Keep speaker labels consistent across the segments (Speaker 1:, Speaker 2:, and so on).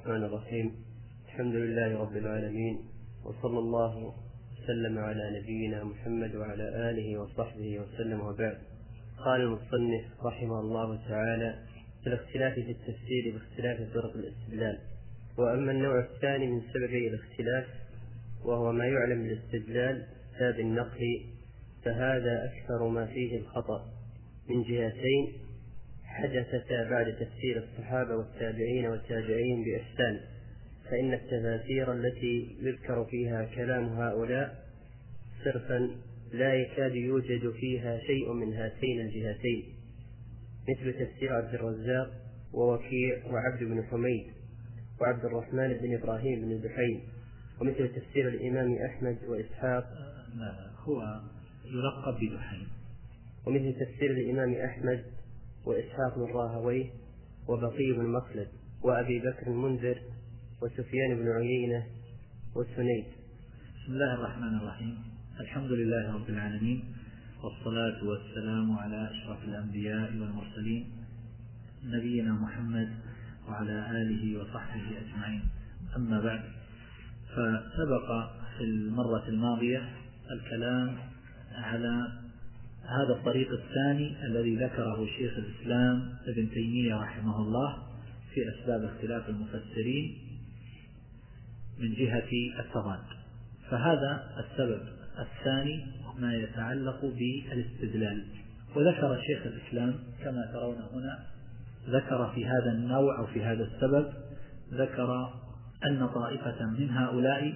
Speaker 1: الرحمن الرحيم. الحمد لله رب العالمين، وصلى الله وسلم على نبينا محمد وعلى آله وصحبه وسلم، وبعد. قال المصنف رحمه الله تعالى: في الاختلاف في التفسير باختلاف طرق الاستدلال. وأما النوع الثاني من سبب الاختلاف وهو ما يعلم بالاستدلال باب النقل، فهذا أكثر ما فيه الخطأ من جهتين حدثتا بعد تفسير الصحابة والتابعين والتابعين بإحسان، فإن التفاسير التي يذكر فيها كلام هؤلاء صرفا لا يكاد يوجد فيها شيء من هاتين الجهتين، مثل تفسير عبد الرزاق ووكيع وعبد بن حميد وعبد الرحمن بن إبراهيم بن دحين، ومثل تفسير الإمام أحمد وإسحاق
Speaker 2: هو يلقب بدحين،
Speaker 1: ومثل تفسير الإمام أحمد وإسحاق بن راهويه وبقي بن مخلد وأبي بكر المنذر وسفيان بن عيينة وسنيد.
Speaker 2: بسم الله الرحمن الرحيم. الحمد لله رب العالمين، والصلاة والسلام على أشرف الأنبياء والمرسلين نبينا محمد وعلى آله وصحبه أجمعين. أما بعد، فسبق في المرة الماضية الكلام على هذا الطريق الثاني الذي ذكره شيخ الإسلام ابن تيمية رحمه الله في أسباب اختلاف المفسرين من جهة التضاد. فهذا السبب الثاني ما يتعلق بالاستدلال، وذكر شيخ الإسلام كما ترون هنا، ذكر في هذا النوع أو في هذا السبب، ذكر أن طائفة من هؤلاء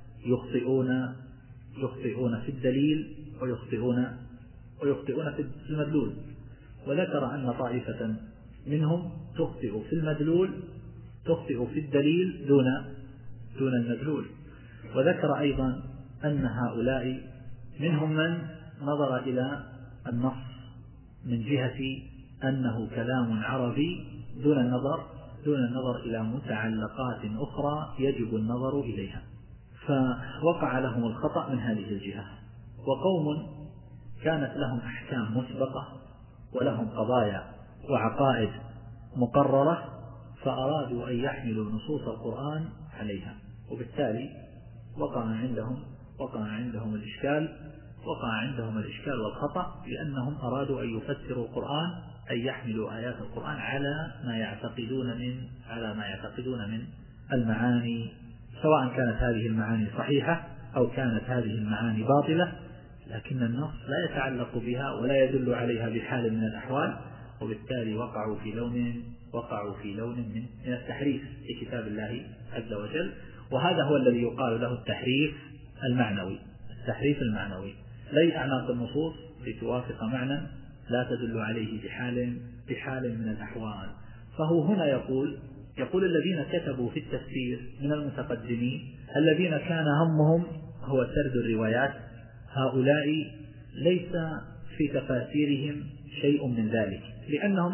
Speaker 2: يخطئون في الدليل ويخطئون في المدلول، وذكر أن طائفة منهم تخطئ في المدلول، تخطئ في الدليل دون المدلول، وذكر أيضا أن هؤلاء منهم من نظر إلى النص من جهة أنه كلام عربي دون النظر إلى متعلقات أخرى يجب النظر إليها، فوقع لهم الخطأ من هذه الجهة. وقوم كانت لهم أحكام مسبقة ولهم قضايا وعقائد مقررة، فأرادوا أن يحملوا نصوص القرآن عليها، وبالتالي وقع عندهم الإشكال والخطأ، لأنهم أرادوا أن يفسروا القرآن، أن يحملوا آيات القرآن على ما يعتقدون من المعاني، سواء كانت هذه المعاني صحيحة أو كانت هذه المعاني باطلة، لكن النص لا يتعلق بها ولا يدل عليها بحال من الأحوال، وبالتالي وقعوا في لون من التحريف في كتاب الله عز وجل. وهذا هو الذي يقال له التحريف المعنوي، ليس أعناق النصوص لتوافق معنى لا تدل عليه بحال من الأحوال. فهو هنا يقول الذين كتبوا في التفسير من المتقدمين الذين كان همهم هو سرد الروايات، هؤلاء ليس في تفاسيرهم شيء من ذلك، لأنهم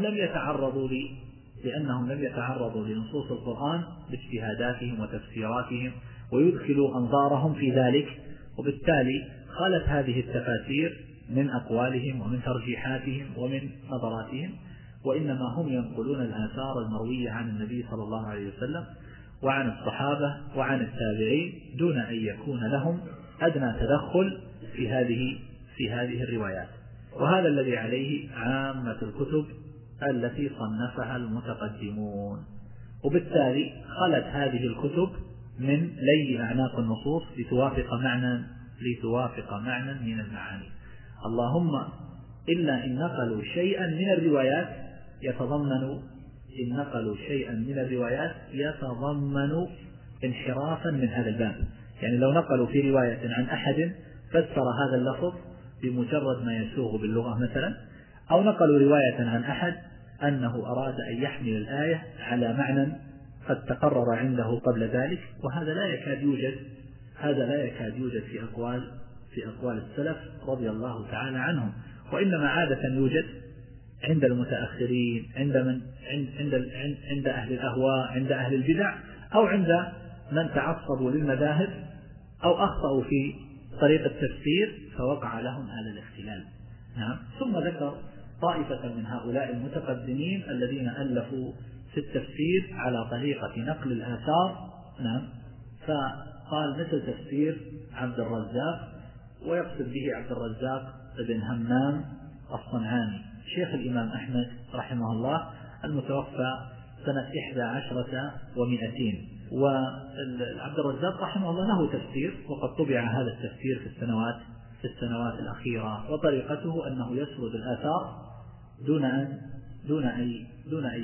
Speaker 2: لم يتعرضوا لنصوص القرآن باجتهاداتهم وتفسيراتهم ويدخلوا أنظارهم في ذلك، وبالتالي خلت هذه التفاسير من أقوالهم ومن ترجيحاتهم ومن نظراتهم، وإنما هم ينقلون الآثار المروية عن النبي صلى الله عليه وسلم وعن الصحابة وعن التابعين دون أن يكون لهم أدنى تدخل في هذه الروايات. وهذا الذي عليه عامة الكتب التي صنفها المتقدمون، وبالتالي خلت هذه الكتب من لي أعناق النصوص لتوافق معنى من المعاني، اللهم إلا إن نقلوا شيئا من الروايات يتضمن انحرافا من هذا الباب. يعني لو نقلوا في رواية عن أحد فسر هذا اللفظ بمجرد ما يسوغ باللغة مثلا، أو نقلوا رواية عن أحد أنه أراد أن يحمل الآية على معنى قد تقرر عنده قبل ذلك، وهذا لا يكاد يوجد في أقوال السلف رضي الله تعالى عنهم، وإنما عادة يوجد عند المتأخرين، عند أهل الأهواء، عند أهل البدع، أو عند من تعصبوا للمذاهب أو أخطأوا في طريقة التفسير فوقع لهم هذا الاختلال. ثم ذكر طائفة من هؤلاء المتقدمين الذين ألفوا في التفسير على طريقة نقل الآثار. نعم. فقال مثل تفسير عبد الرزاق، ويقصد به عبد الرزاق بن همام الصنعاني شيخ الإمام أحمد رحمه الله، المتوفى سنة 11 و200. وعبد الرزاق رحمه الله له تفسير، وقد طبع هذا التفسير في السنوات الأخيرة. وطريقته أنه يسرد الآثار دون أن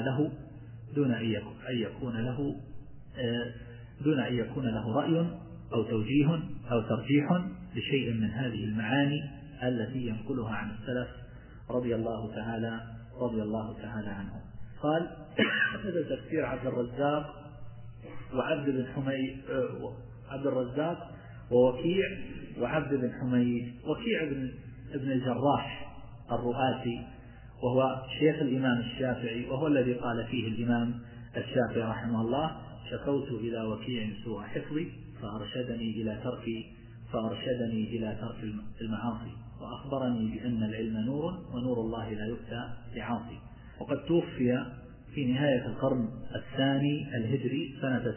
Speaker 2: يكون له رأي أو توجيه أو ترجيح لشيء من هذه المعاني التي ينقلها عن السلف رضي الله تعالى عنهم. قال هذا تفسير عبد الرزاق وعبد بن حميد، عبد الرزاق ووكيع وعبد بن حميد. وكيع بن الجراح الرؤاسي، وهو شيخ الإمام الشافعي، وهو الذي قال فيه الإمام الشافعي رحمه الله: شكوت إلى وكيع سوء حفظي فأرشدني إلى ترك المعاصي، وأخبرني بأن العلم نور ونور الله لا يؤتى بعاصي. وقد توفي في نهاية القرن الثاني الهجري سنة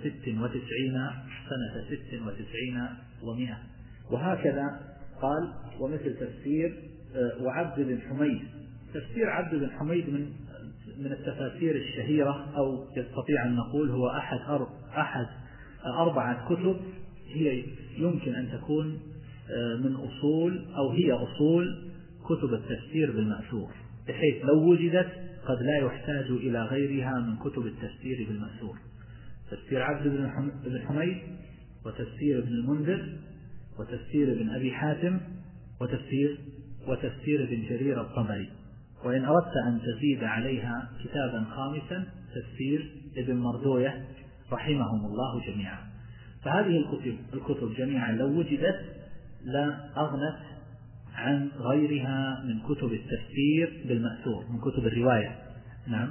Speaker 2: 96 و100. وهكذا قال: ومثل تفسير وعبد بن حميد. تفسير عبد بن حميد من التفاسير الشهيرة، أو يستطيع أن نقول هو أحد 4 كتب هي يمكن أن تكون من أصول، أو هي أصول كتب التفسير بالمأثور، بحيث لو وجدت قد لا يحتاج إلى غيرها من كتب التفسير بالمأثور. تفسير عبد بن حميد، وتفسير ابن المنذر، وتفسير ابن أبي حاتم، وتفسير ابن جرير الطبري. وإن أردت أن تزيد عليها كتابا خامسا تفسير ابن مردوية رحمهم الله جميعا. فهذه الكتب جميعا لو وجدت لا أغنت عن غيرها من كتب التفسير بالمأثور، من كتب الرواية. نعم.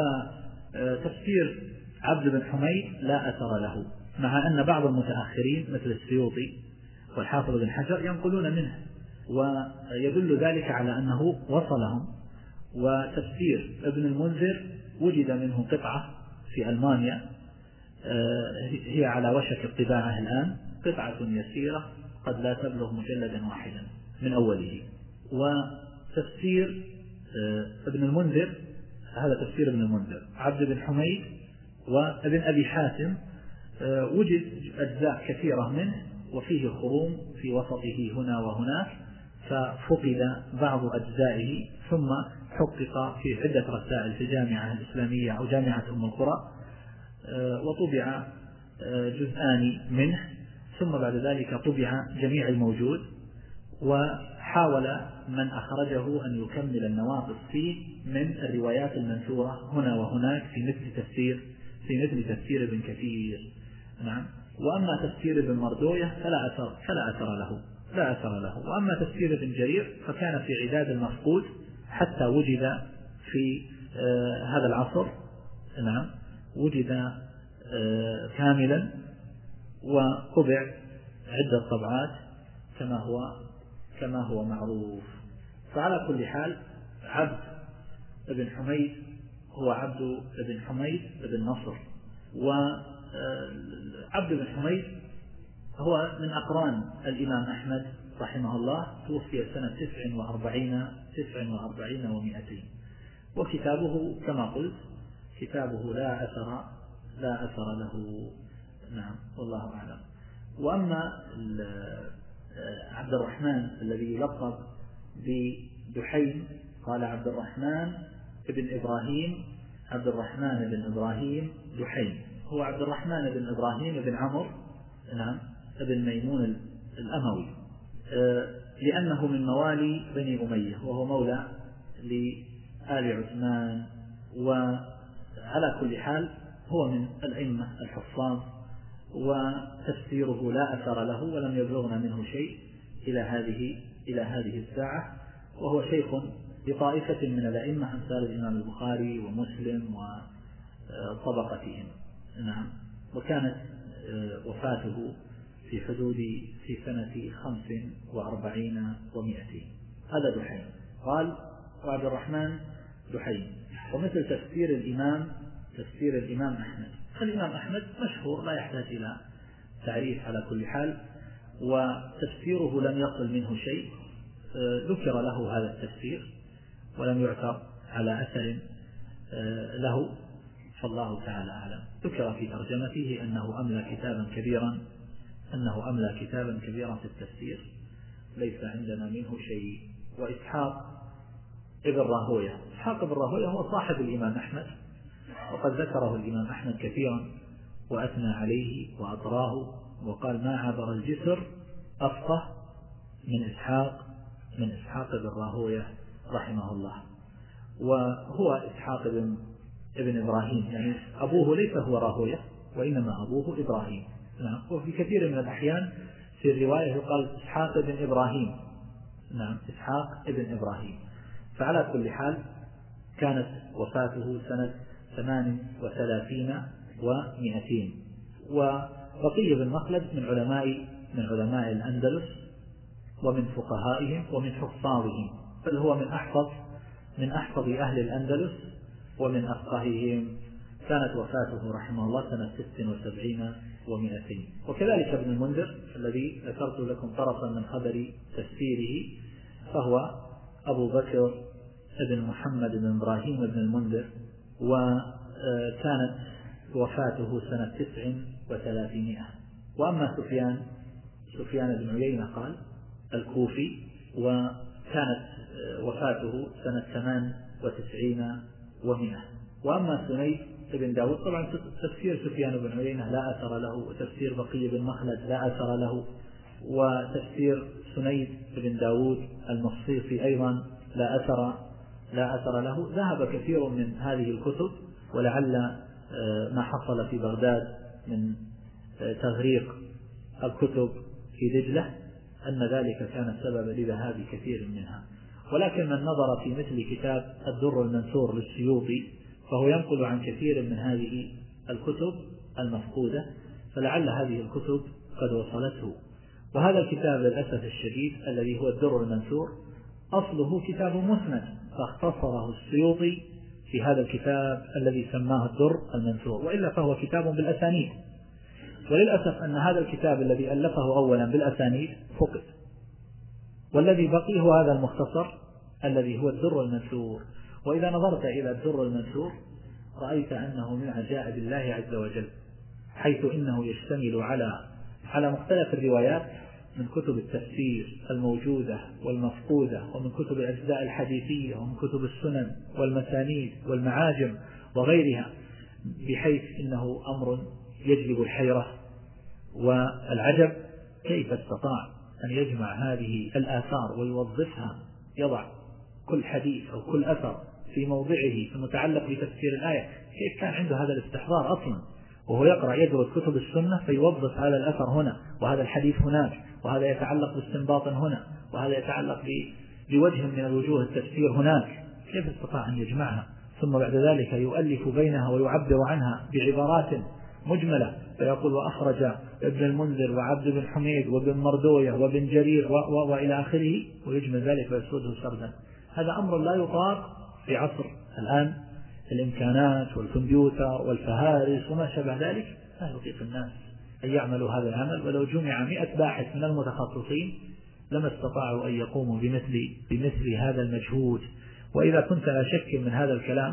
Speaker 2: فتفسير عبد بن حميد لا أثر له، مع أن بعض المتأخرين مثل السيوطي والحافظ بن حجر ينقلون منه، ويدل ذلك على أنه وصلهم. وتفسير ابن المنذر وجد منه قطعة في ألمانيا، هي على وشك الطباعة الآن، قطعة يسيرة قد لا تبلغ مجلدا واحدا من أوله. وتفسير ابن المنذر، هذا تفسير ابن المنذر. عبد بن حميد وابن أبي حاتم وجد أجزاء كثيرة منه، وفيه خروم في وسطه هنا وهناك، ففقد بعض أجزائه، ثم حقق في عدة رسائل في الجامعة الإسلامية أو جامعة أم القرى، وطبع جزءان منه، ثم بعد ذلك طبع جميع الموجود. وحاول من أخرجه أن يكمل النواقص فيه من الروايات المنثورة هنا وهناك في مثل تفسير ابن كثير. نعم. وأما تفسير ابن مردوية فلا أثر له. وأما تفسير ابن جرير فكان في عداد المفقود حتى وجد في هذا العصر. نعم. وجد كاملا وطبع عدة طبعات كما هو معروف. فعلى كل حال عبد بن حميد هو عبد بن حميد بن نصر. وعبد بن حميد هو من أقران الإمام أحمد رحمه الله، توفي سنة 49 و200. وكتابه كما قلت كتابه لا أثر له. نعم. والله أعلم. وأما عبد الرحمن الذي يلقب بدحيم، قال عبد الرحمن بن إبراهيم دحيم. هو عبد الرحمن بن إبراهيم بن عمرو، نعم، بن ميمون الأموي، لأنه من موالي بني أمية، وهو مولى لآل عثمان. وعلى كل حال هو من الأئمة الحفاظ، وتفسيره لا أثر له ولم يبلغنا منه شيء إلى هذه الساعة. وهو شيخ لطائفة من الأئمة أمثال الإمام البخاري ومسلم وطبقتهم. نعم. وكانت وفاته في سنة 45 و200. هذا دحيم. قال: وعبد الرحمن دحيم. ومثل تفسير الإمام تفسير الإمام أحمد. الإمام أحمد مشهور لا يحتاج إلى تعريف على كل حال، وتفسيره لم يصل منه شيء، ذكر له هذا التفسير ولم يعثر على أثر له، فالله تعالى أعلم. ذكر في ترجمته أنه أملى كتابا كبيرا في التفسير، ليس عندنا منه شيء. وإسحاق ابن راهوية، إسحاق ابن راهوية هو صاحب الإمام أحمد، وقد ذكره الإمام أحمد كثيرا وأثنى عليه وأطراه، وقال ما عبر الجسر أفقه من إسحاق ابن راهوية رحمه الله. وهو إسحاق ابن إبراهيم، يعني أبوه ليس هو راهوية وإنما أبوه إبراهيم. نعم. وفي كثير من الأحيان في الرواية يقال إسحاق ابن إبراهيم. نعم، إسحاق ابن إبراهيم. فعلى كل حال كانت وفاته سنة 38 و200. وبقي بن مخلد من علماء الأندلس ومن فقهائهم ومن حفاظهم، بل هو من أحفظ أهل الأندلس ومن أفقههم. كانت وفاته رحمه الله سنة 76 و200. وكذلك ابن المنذر الذي ذكرت لكم طرفا من خبر تفسيره، فهو أبو بكر ابن محمد بن إبراهيم بن المنذر، وكانت وفاته سنة 39. وأما سفيان بن عيينة قال الكوفي، وكانت وفاته سنة 98 و100. وأما سنيد بن داود، طبعا تفسير سفيان بن عيينة لا أثر له، وتفسير بقي بن مخلد لا أثر له، وتفسير سنيد بن داود المصيصي أيضا لا أثر له. ذهب كثير من هذه الكتب، ولعل ما حصل في بغداد من تغريق الكتب في دجلة أن ذلك كان السبب لذهاب كثير منها. ولكن من نظر في مثل كتاب الدر المنثور للسيوطي فهو ينقل عن كثير من هذه الكتب المفقودة، فلعل هذه الكتب قد وصلته. وهذا الكتاب للأسف الشديد الذي هو الدر المنثور أصله كتاب مسند، فاختصره السيوطي في هذا الكتاب الذي سماه الدر المنثور، وإلا فهو كتاب بالأسانيد. وللأسف أن هذا الكتاب الذي ألفه أولا بالأسانيد فقد، والذي بقي هو هذا المختصر الذي هو الدر المنثور. وإذا نظرت إلى الدر المنثور رأيت أنه من عجائب الله عز وجل، حيث إنه يشتمل على مختلف الروايات من كتب التفسير الموجودة والمفقودة، ومن كتب الأجزاء الحديثية، ومن كتب السنن والمسانيد والمعاجم وغيرها، بحيث إنه أمر يجلب الحيرة والعجب. كيف استطاع أن يجمع هذه الآثار ويوظفها، يضع كل حديث أو كل أثر في موضعه المتعلق بتفسير الآية؟ كيف كان عنده هذا الاستحضار أصلا وهو يقرأ يدرس كتب السنة فيوظف هذا الأثر هنا، وهذا الحديث هناك، وهذا يتعلق باستنباط هنا، وهذا يتعلق بوجه من الوجوه التفسير هناك؟ كيف استطاع أن يجمعها ثم بعد ذلك يؤلف بينها ويعبر عنها بعبارات مجملة، فيقول وأخرج ابن المنذر وعبد بن حميد وابن مردوية وابن جرير وإلى آخره، ويجمل ذلك ويسرده سردا؟ هذا أمر لا يطاق في عصر الآن، الإمكانات والكمبيوتر والفهارس وما شابه ذلك، لا يطيق الناس أن يعملوا هذا العمل. ولو جمع 100 باحث من المتخصصين لما استطاعوا أن يقوموا بمثل هذا المجهود. وإذا كنت لا شك من هذا الكلام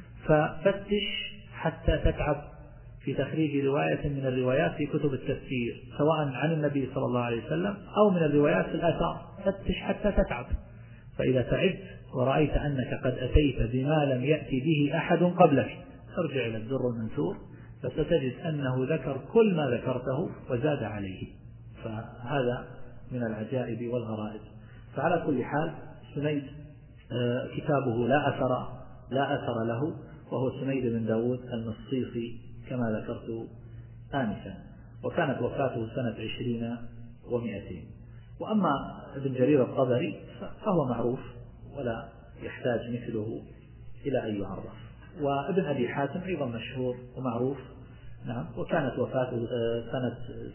Speaker 2: ففتش حتى تتعب في تخريج رواية من الروايات في كتب التفسير، سواء عن النبي صلى الله عليه وسلم أو من الروايات في الآثار، فتش حتى تتعب. فإذا تعبت ورأيت أنك قد أتيت بما لم يأتي به أحد قبلك، ارجع إلى الدر المنثور فستجد أنه ذكر كل ما ذكرته وزاد عليه. فهذا من العجائب والغرائب. فعلى كل حال سنيد كتابه لا أثر له، وهو سنيد بن داود المصيصي كما ذكرت آنفا، وكانت وفاته سنة 20 و200. وأما ابن جرير الطبري فهو معروف ولا يحتاج مثله إلى أن يعرف. وابن أبي حاتم أيضا مشهور ومعروف، نعم، وكانت وفاته سنة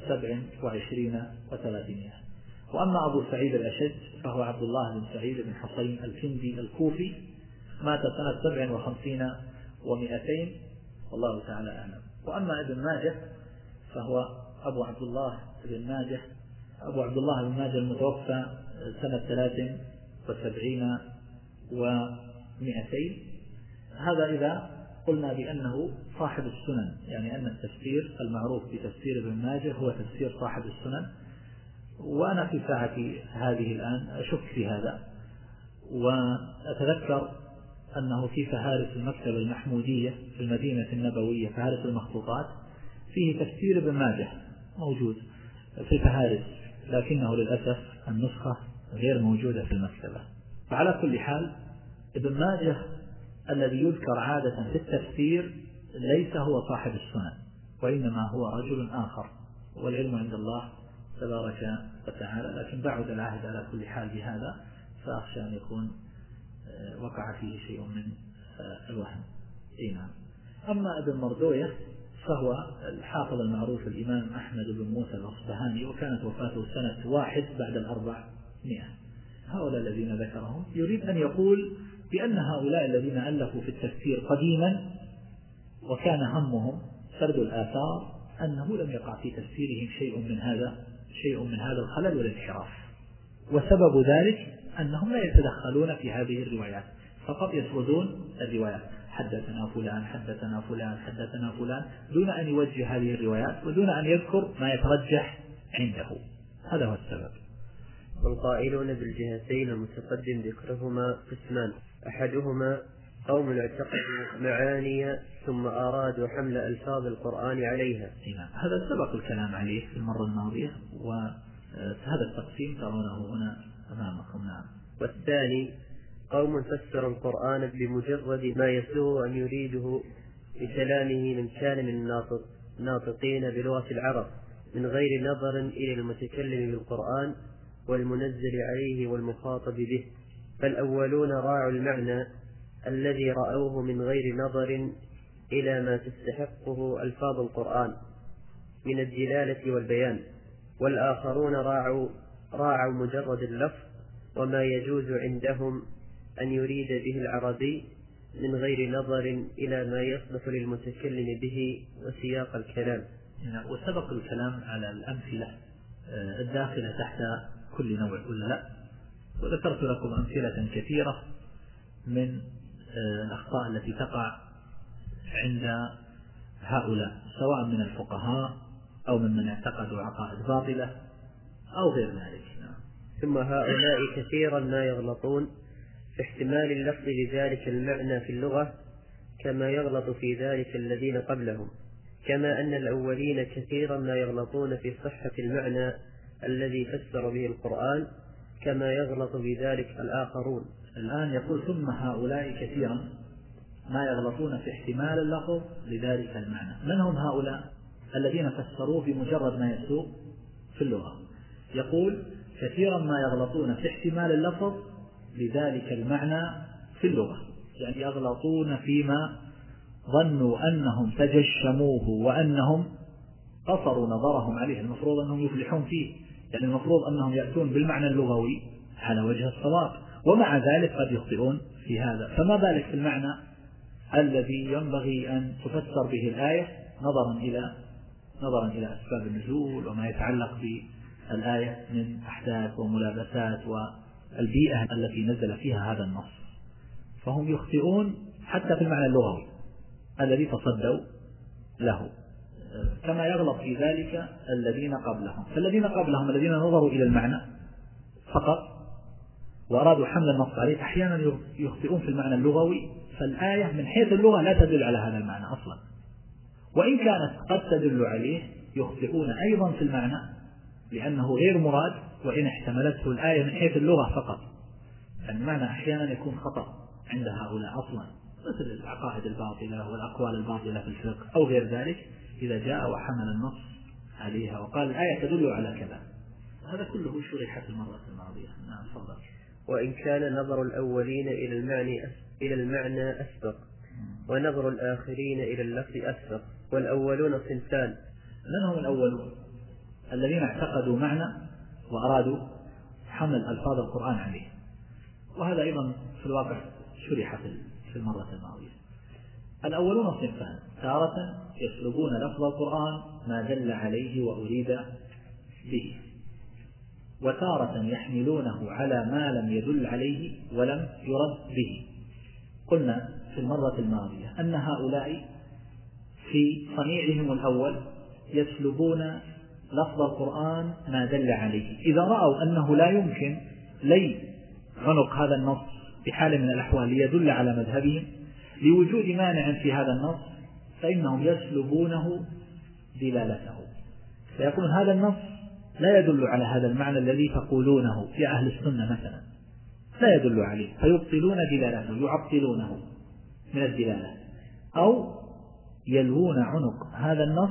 Speaker 2: 27 و300. وأما أبو سعيد الأشج فهو عبد الله بن سعيد بن حصين الكندي الكوفي، مات سنة 57 و200، والله تعالى أعلم. وأما ابن ماجه فهو أبو عبد الله بن ماجه المتوفى سنة 73 و200. هذا إذا قلنا بأنه صاحب السنن، يعني أن التفسير المعروف بتفسير ابن ماجه هو تفسير صاحب السنن. وأنا في ساعتي هذه الآن أشك في هذا، وأتذكر أنه في فهارس المكتبة المحمودية في المدينة النبوية، فهارس المخطوطات، فيه تفسير ابن ماجه موجود في الفهارس، لكنه للأسف النسخة غير موجودة في المكتبة. فعلى كل حال ابن ماجه الذي يذكر عادة في التفسير ليس هو صاحب السنن، وإنما هو رجل آخر، والعلم عند الله تبارك وتعالى. لكن بعد العهد على كل حال بهذا، فأخشى أن يكون وقع فيه شيء من الوهم. نعم. أما ابن مردوية فهو الحافظ المعروف الإمام أحمد بن موسى الأصبهاني، وكانت وفاته سنة 1 بعد 400. هؤلاء الذين ذكرهم يريد أن يقول بأن هؤلاء الذين ألفوا في التفسير قديما وكان همهم سرد الآثار، أنه لم يقع في تفسيرهم شيء من هذا الخلل والانحراف، وسبب ذلك أنهم لا يتدخلون في هذه الروايات، فقط يسردون الروايات، حدثنا فلان حدثنا فلان حدثنا فلان، دون أن يوجه هذه الروايات ودون أن يذكر ما يترجح عنده. هذا هو السبب.
Speaker 1: والقائلون بالجهتين المتقدم ذكرهما قسمان: أحدهما قوم اعتقدوا معاني ثم أرادوا حمل ألفاظ القرآن عليها.
Speaker 2: هذا سبق الكلام عليه في المرة الماضية، وهذا التقسيم ترونه هنا أمامكم. نعم.
Speaker 1: والثاني قوم فسروا القرآن بمجرد ما يسوء أن يريده بكلامه من كان من الناطقين بلغة العرب، من غير نظر إلى المتكلم بالقرآن والمنزل عليه والمخاطب به. فالأولون راعوا المعنى الذي رأوه من غير نظر إلى ما تستحقه ألفاظ القرآن من الدلالة والبيان، والآخرون راعوا مجرد اللفظ وما يجوز عندهم أن يريد به العربي من غير نظر إلى ما يصلح للمتكلم به وسياق الكلام.
Speaker 2: وسبق الكلام على الأمثلة الداخلة تحت كل نوع ولا لا، وذكرت لكم أمثلة كثيرة من الأخطاء التي تقع عند هؤلاء، سواء من الفقهاء أو من اعتقدوا عقائد باطلة أو غير ذلك.
Speaker 1: ثم هؤلاء كثيرا ما يغلطون في احتمال اللفظ لذلك المعنى في اللغة، كما يغلط في ذلك الذين قبلهم، كما أن الأولين كثيرا ما يغلطون في صحة المعنى الذي فسر به القرآن، كما يغلط بذلك الآخرون.
Speaker 2: الآن يقول ثم هؤلاء كثيرا ما يغلطون في احتمال اللفظ لذلك المعنى. من هم هؤلاء الذين فسروه بمجرد ما يسوء في اللغة؟ يقول كثيرا ما يغلطون في احتمال اللفظ لذلك المعنى في اللغة، يعني يغلطون فيما ظنوا أنهم تجشموه وأنهم قصروا نظرهم عليه، المفروض أنهم يفلحون فيه، يعني المفروض أنهم يأتون بالمعنى اللغوي على وجه الصواب، ومع ذلك قد يخطئون في هذا. فما بالك في المعنى الذي ينبغي أن تفسر به الآية نظرا إلى أسباب النزول وما يتعلق بالآية من أحداث وملابسات والبيئة التي نزل فيها هذا النص. فهم يخطئون حتى في المعنى اللغوي الذي تصدوا له، كما يغلط في ذلك الذين قبلهم. فالذين قبلهم الذين نظروا إلى المعنى فقط وأرادوا حمل النص عليه أحيانا يخطئون في المعنى اللغوي، فالآية من حيث اللغة لا تدل على هذا المعنى أصلا، وإن كانت قد تدل عليه يخطئون أيضا في المعنى لأنه غير مراد، وإن احتملته الآية من حيث اللغة فقط. يعني المعنى أحيانا يكون خطأ عند هؤلاء أصلا، مثل العقائد الباطلة والأقوال الباطلة في الفقه أو غير ذلك، إذا جاء وحمل النص عليها وقال الآية تدل على كذا. هذا كله شرح في المرة الماضية. نعم تفضل.
Speaker 1: وإن كان نظر الأولين إلى المعنى أسبق، ونظر الآخرين إلى اللفظ أسبق، والأولون صنفان.
Speaker 2: من هم الأولون؟ الذين اعتقدوا معنى وأرادوا حمل ألفاظ القرآن عليه، وهذا أيضا في الواقع شرح في المرة الماضية. الأولون صنفان: تارة يسلبون لفظ القرآن ما دل عليه وأريد به، وتارة يحملونه على ما لم يدل عليه ولم يرد به. قلنا في المرة الماضية أن هؤلاء في صنيعهم الأول يسلبون لفظ القرآن ما دل عليه، إذا رأوا أنه لا يمكن لي عنق هذا النص بحال من الأحوال ليدل على مذهبهم لوجود مانع في هذا النص، فإنهم يسلبونه دلالته، فيقولون هذا النص لا يدل على هذا المعنى الذي تقولونه يا أهل السنة مثلا، لا يدل عليه، فيبطلون دلالته، يعطلونه من الدلالة، أو يلوون عنق هذا النص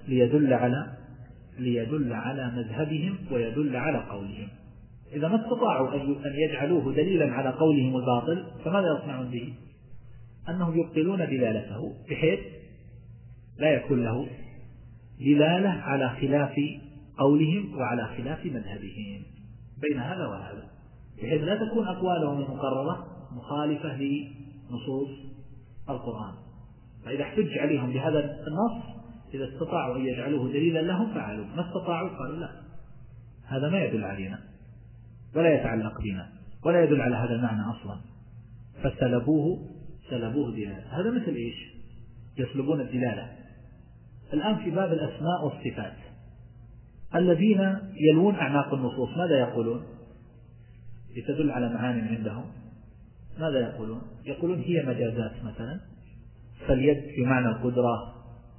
Speaker 2: ليدل على مذهبهم ويدل على قولهم. إذا ما استطاعوا أن يجعلوه دليلا على قولهم الباطل، فماذا يصنعون به؟ أنهم يبطلون دلالته بحيث لا يكون له دلالة على خلاف قولهم وعلى خلاف مذهبهم، بين هذا وهذا، بحيث لا تكون أقوالهم المقررة مخالفة لنصوص القرآن. فإذا احتج عليهم بهذا النص، إذا استطاعوا أن يجعلوه دليلا لهم فعلوا، ما استطاعوا قالوا لا، هذا ما يدل علينا ولا يتعلق بنا ولا يدل على هذا المعنى أصلا، فسلبوه دلالة. هذا مثل إيش؟ يسلبون الدلالة. الآن في باب الأسماء والصفات، الذين يلوون أعناق النصوص ماذا يقولون؟ لتدل على معان عندهم ماذا يقولون؟ يقولون هي مجازات مثلا، فاليد بمعنى القدرة،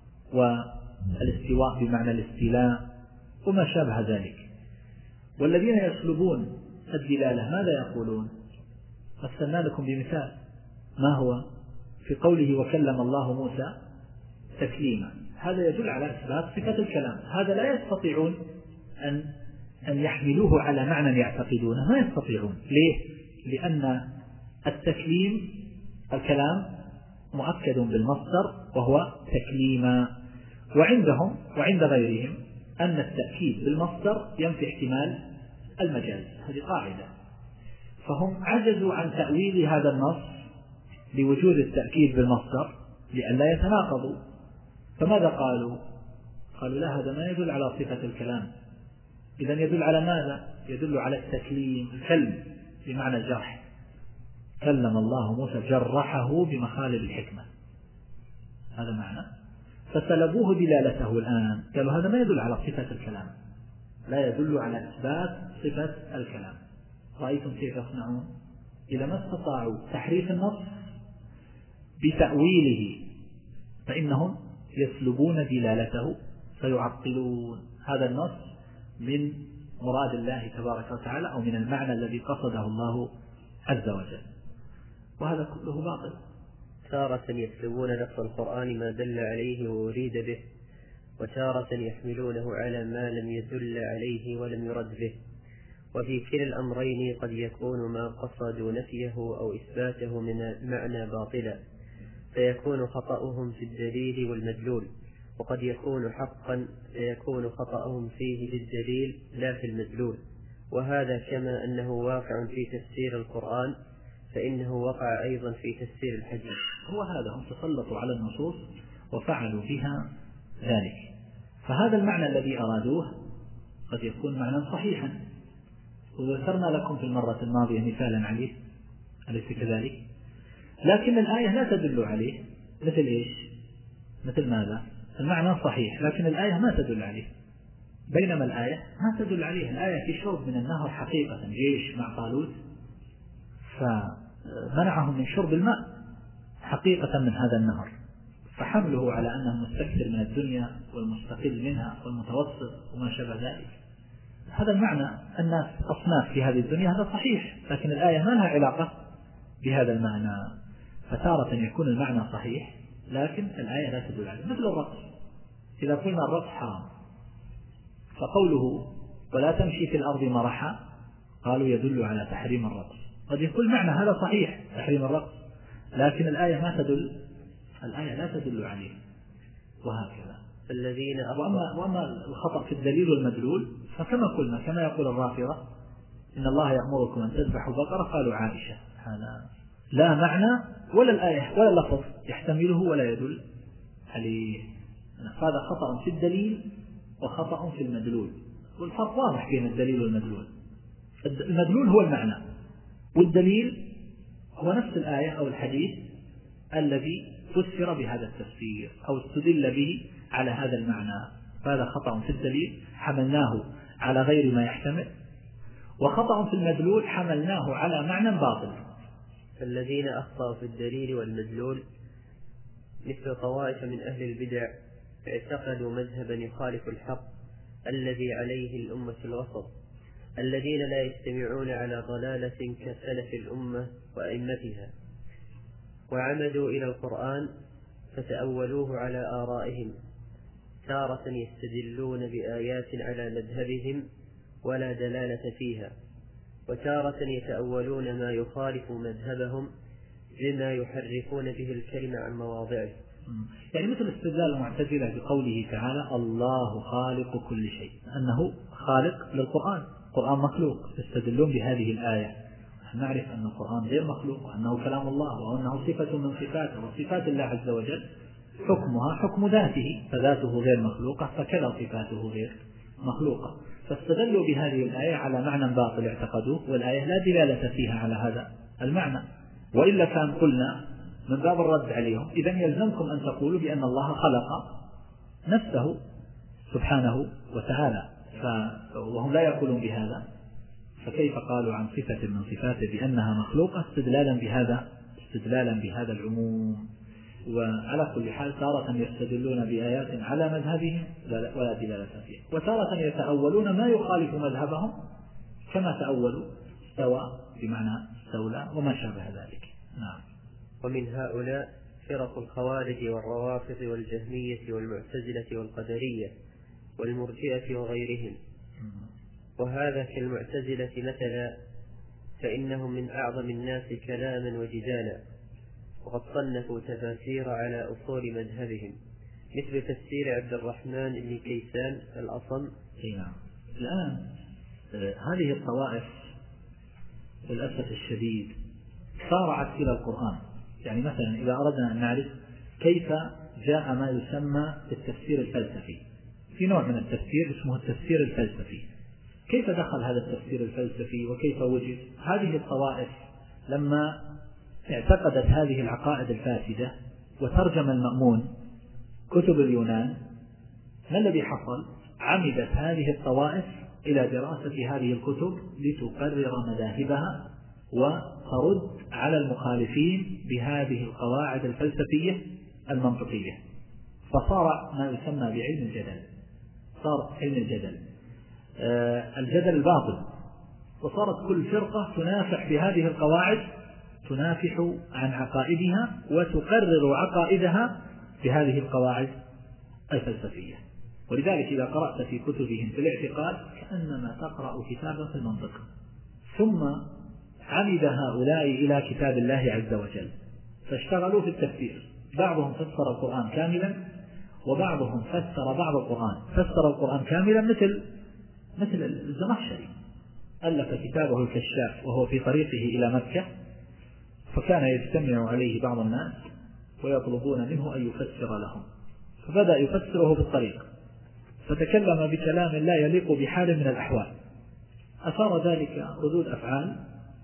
Speaker 2: والاستواء بمعنى الاستيلاء، وما شابه ذلك. والذين يسلبون الدلالة ماذا يقولون؟ مثلنا لكم بمثال، ما هو؟ في قوله وكلم الله موسى تكليما، هذا يدل على إثبات صفة الكلام، هذا لا يستطيعون أن يحملوه على معنى يعتقدونه، ما يستطيعون. ليه؟ لأن التكليم الكلام مؤكد بالمصدر وهو تكليما، وعندهم وعند غيرهم أن التأكيد بالمصدر ينفي احتمال المجاز، هذه قاعدة، فهم عجزوا عن تأويل هذا النص لوجود التأكيد بالمصدر لئلا يتناقضوا، فماذا قالوا؟ قالوا لا، هذا ما يدل على صفة الكلام، إذن يدل على ماذا؟ يدل على التكليم، الكلم بمعنى الجرح، كلم الله موسى جرحه بمخالب الحكمة، هذا معنى، فسلبوه دلالته. الآن قالوا هذا ما يدل على صفة الكلام، لا يدل على إثبات صفة الكلام. رأيتم كيف يصنعون؟ إذا ما استطاعوا تحريف النص بتأويله فإنهم يسلبون دلالته، فيعطلون هذا النص من مراد الله تبارك وتعالى أو من المعنى الذي قصده الله عز وجل، وهذا كله باطل.
Speaker 1: تارة يسلبون لفظ القرآن ما دل عليه وأريد به، وتارة يحملونه على ما لم يدل عليه ولم يرد به، وفي كلا الأمرين قد يكون ما قصدوا نفيه أو إثباته من المعنى باطلا، فيكون خطأهم في الدليل والمدلول، وقد يكون حقا فيكون خطأهم فيه في الدليل لا في المدلول، وهذا كما أنه واقع في تفسير القرآن فإنه وقع أيضا في تفسير الحديث.
Speaker 2: هو هذا، هم تسلطوا على النصوص وفعلوا بها ذلك، فهذا المعنى الذي أرادوه قد يكون معنى صحيحا، وذكرنا لكم في المرة الماضية مثالا عليه، أليس كذلك؟ لكن الآية لا تدل عليه، مثل إيش؟ مثل ماذا؟ المعنى صحيح لكن الآية ما تدل عليه، بينما الآية ما تدل عليه. الآية في شرب من النهر حقيقة، جيش مع طالوت فمنعهم من شرب الماء حقيقة من هذا النهر، فحمله على أنه مستكثر من الدنيا والمستقل منها والمتوسط وما شابه ذلك، هذا المعنى. الناس أصناف في هذه الدنيا، هذا صحيح، لكن الآية ما لها علاقة بهذا المعنى، فتارة يكون المعنى صحيح لكن الآية لا تدل عليه. مثل الرقص، إذا قلنا الرقص حرام، فقوله ولا تمشي في الأرض مرحا قالوا يدل على تحريم الرقص، قد يكون معنى هذا صحيح تحريم الرقص، لكن الآية ما تدل، الآية لا تدل عليه، وهكذا. وأما الخطأ في الدليل والمدلول فكما قلنا، كما يقول الرافضة إن الله يأمركم أن تذبحوا بقرة، قالوا عائشة، هذا لا معنى ولا الآية ولا اللفظ يحتمله ولا يدل عليه. هذا خطأ في الدليل وخطأ في المدلول، والفرق واضح بين الدليل والمدلول. المدلول هو المعنى، والدليل هو نفس الآية أو الحديث الذي فسر بهذا التفسير أو استدل به على هذا المعنى. فهذا خطأ في الدليل حملناه على غير ما يحتمل، وخطأ في المدلول حملناه على معنى باطل.
Speaker 1: الذين أخطأوا في الدليل والمدلول مثل طوائف من أهل البدع اعتقدوا مذهبا يخالف الحق الذي عليه الأمة الوسط، الذين لا يجتمعون على ضلالة كسلف الأمة وأئمتها، وعمدوا إلى القرآن فتأولوه على آرائهم، تارة يستدلون بآيات على مذهبهم ولا دلالة فيها، وتارة يتأولون ما يخالف مذهبهم بما يحرفون به الكلمة عن مواضعه.
Speaker 2: يعني مثل استدلال المعتزلة بقوله تعالى الله خالق كل شيء، أنه خالق للقرآن، القرآن مخلوق، يستدلون بهذه الآية. نعرف أن القرآن غير مخلوق، وأنه كلام الله، وأنه صفة من صفاته، وصفات الله عز وجل حكمها حكم ذاته، فذاته غير مخلوقة فكذا صفاته غير مخلوقة. فاستدلوا بهذه الآية على معنى باطل اعتقدوه، والآية لا دلالة فيها على هذا المعنى. وإلا كان قلنا من باب الرد عليهم إذن يلزمكم أن تقولوا بأن الله خلق نفسه سبحانه وتعالى، وهم لا يقولون بهذا، فكيف قالوا عن صفة من صفاته بأنها مخلوقة استدلالا بهذا العموم. وعلى كل حال تارة يستدلون بآيات على مذهبهم ولا دلالة فيها، وتارة يتأولون ما يخالف مذهبهم كما تأولوا استوى بمعنى استولى وما شابه ذلك. نعم.
Speaker 1: ومن هؤلاء فرق الخوارج والروافض والجهمية والمعتزلة والقدرية والمرجئة وغيرهم. وهذا كالمعتزلة مثلا، فإنهم من أعظم الناس كلاما وجدالا، وقد صنفوا تفاسير على أصول مذهبهم مثل تفسير عبد الرحمن بن كيسان الأصم.
Speaker 2: نعم. الآن هذه الطوائف للأسف الشديد سارعت إلى القرآن. يعني مثلا إذا أردنا أن نعرف كيف جاء ما يسمى التفسير الفلسفي، في نوع من التفسير اسمه التفسير الفلسفي، كيف دخل هذا التفسير الفلسفي وكيف وجد؟ هذه الطوائف لما اعتقدت هذه العقائد الفاسدة وترجم المأمون كتب اليونان، ما الذي حصل؟ عمدت هذه الطوائف إلى دراسة هذه الكتب لتقرر مذاهبها وترد على المخالفين بهذه القواعد الفلسفية المنطقية، فصار ما يسمى بعلم الجدل، صار علم الجدل الجدل الباطل، وصارت كل فرقة تنافح بهذه القواعد، تنافح عن عقائدها وتقرر عقائدها بهذه القواعد الفلسفية. ولذلك إذا قرأت في كتبهم في الاعتقاد كأنما تقرأ كتابا في المنطق. ثم عمد هؤلاء إلى كتاب الله عز وجل فاشتغلوا في التفسير، بعضهم فسر القرآن كاملا وبعضهم فسر بعض القرآن، فسر القرآن كاملا مثل الزمخشري ألف كتابه الكشاف وهو في طريقه إلى مكة، فكان يجتمع عليه بعض الناس ويطلبون منه أن يفسر لهم، فبدأ يفسره في الطريق، فتكلم بكلام لا يليق بحال من الأحوال، أثار ذلك ردود أفعال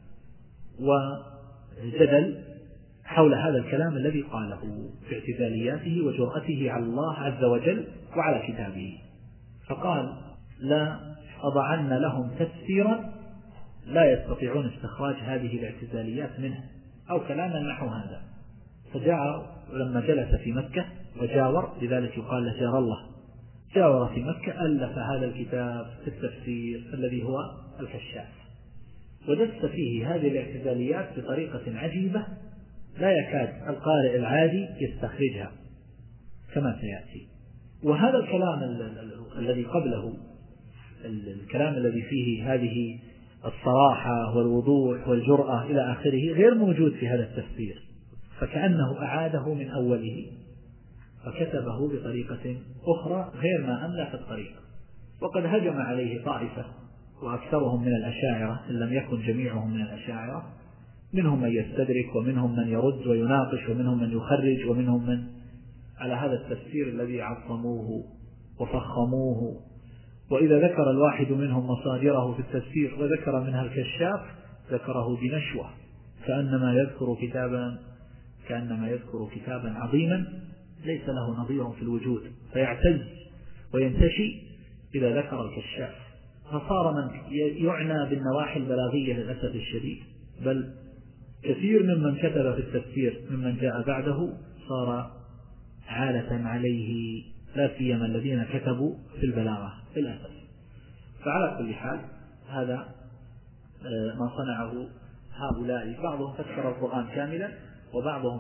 Speaker 2: وجدل حول هذا الكلام الذي قاله في اعتزالياته وجرأته على الله عز وجل وعلى كتابه. فقال لا أضعن لهم تفسيرا لا يستطيعون استخراج هذه الاعتزاليات منه، أو كلاما نحو هذا. فجاء لما جلس في مكة وجاور، لذلك يقال له جار الله، جاور في مكة ألف هذا الكتاب في التفسير الذي هو الكشاف، ودس فيه هذه الاعتزاليات بطريقة عجيبة لا يكاد القارئ العادي يستخرجها كما سيأتي. وهذا الكلام الذي قبله، الكلام الذي فيه هذه الصراحة والوضوح والجرأة إلى آخره، غير موجود في هذا التفسير، فكأنه أعاده من أوله فكتبه بطريقة أخرى غير ما أملى في الطريق. وقد هجم عليه طائفة وأكثرهم من الأشاعرة إن لم يكن جميعهم من الأشاعرة، منهم من يستدرك ومنهم من يرد ويناقش ومنهم من يخرج ومنهم من على هذا التفسير الذي عظموه وفخموه. وإذا ذكر الواحد منهم مصادره في التفسير وذكر منها الكشاف ذكره بنشوة كأنما يذكر كتابا عظيما ليس له نظير في الوجود، فيعتز وينتشي إذا ذكر الكشاف. فصار من يعنى بالنواحي البلاغية للأسف الشديد، بل كثير ممن كتب في التفسير ممن جاء بعده صار عالة عليه، لا سيما الذين كتبوا في البلاغة للأسف. فعلى كل حال هذا ما صنعه هؤلاء، بعضهم فسر القرآن كاملا وبعضهم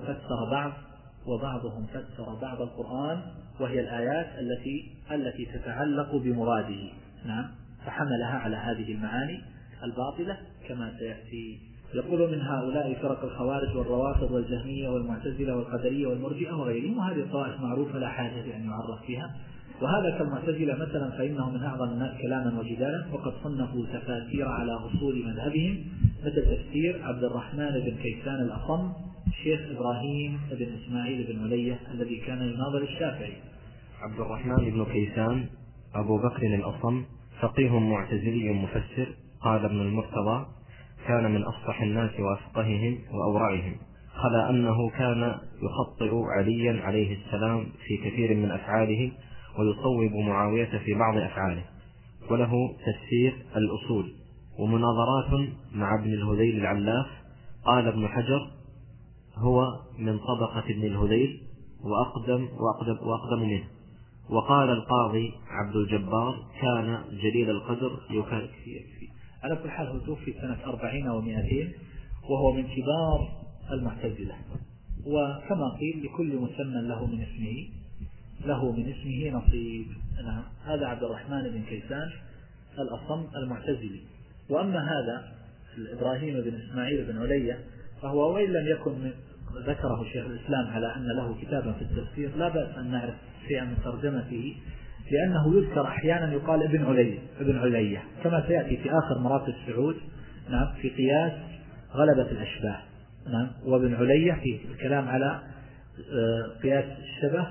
Speaker 2: فسر بعض القرآن وهي الآيات التي تتعلق بمراده، نعم، فحملها على هذه المعاني الباطلة كما سيأتي. يقول من هؤلاء فرق الخوارج والروافض والجهمية والمعتزلة والقدرية والمرجئة وغيرهم، وهذه الطوائف معروفة لا حاجة أن يعرف فيها. وهذا كالمعتزلة مثلا فإنه من أعظم الناس كلاما وجدالا، وقد صنفوا تفاسير على أصول مذهبهم مثل تفسير عبد الرحمن بن كيسان الأصم الشيخ إبراهيم بن إسماعيل بن علية الذي كان يناظر الشافعي.
Speaker 3: عبد الرحمن بن كيسان أبو بكر الأصم فقيه معتزلي مفسر. قال ابن المرتضى: كان من أفصح الناس وأفقههم وأورعهم، خلا أنه كان يخطئ عليا عليه السلام في كثير من أفعاله ويصوب معاوية في بعض أفعاله، وله تفسير الأصول ومناظرات مع ابن الهذيل العلاف. قال ابن حجر: هو من طبقة ابن الهذيل وأقدم منه. وقال القاضي عبد الجبار: كان جليل القدر يكفي.
Speaker 2: على كل حال هو توفي سنة 40 و200 وهو من كبار المعتزلة، وكما قيل لكل مسمى له من اسمه نصيب. هذا عبد الرحمن بن كيسان الأصم المعتزلي. وأما هذا إبراهيم بن إسماعيل بن علية فهو وإن لم يكن ذكره شيخ الإسلام على أن له كتابا في التفسير لا بأس أن نعرف شيئا من ترجمته، لأنه يذكر أحيانا يقال ابن علية كما سيأتي في آخر مراتب السعود، نعم، في قياس غلبة الأشباه، نعم، وابن علية في الكلام على قياس الشبه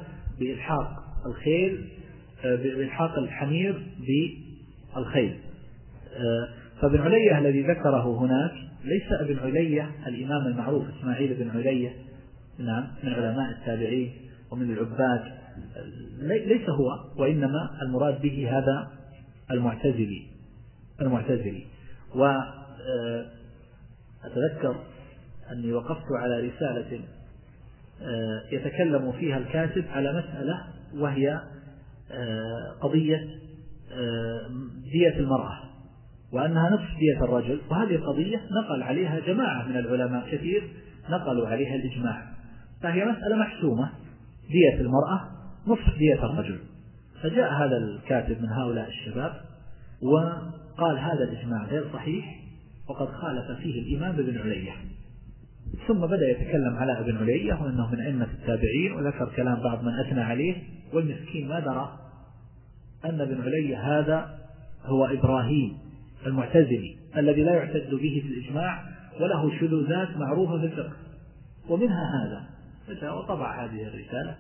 Speaker 2: بإلحاق الحمير بالخيل. فابن علية الذي ذكره هناك ليس ابن علية الإمام المعروف إسماعيل بن علية، نعم، من علماء التابعين ومن العباد، ليس هو، وإنما المراد به هذا المعتزلي. وأتذكر أني وقفت على رسالة يتكلم فيها الكاتب على مسألة وهي قضية دية المرأة، وأنها نصف دية الرجل، وهذه القضية نقل عليها جماعة من العلماء كثير نقلوا عليها الإجماع، فهي مسألة محسومة، دية المرأة نصف دية الرجل. فجاء هذا الكاتب من هؤلاء الشباب وقال هذا الإجماع غير صحيح وقد خالف فيه الإمام ابن علية، ثم بدأ يتكلم على ابن علية وأنه من أئمة التابعين، وذكر كلام بعض من أثنى عليه، والمسكين ما درى أن ابن علية هذا هو إبراهيم المعتزلي الذي لا يعتد به في الإجماع وله شذوذات معروفة في الفقه. ومنها هذا فجاء وطبع هذه الرسالة،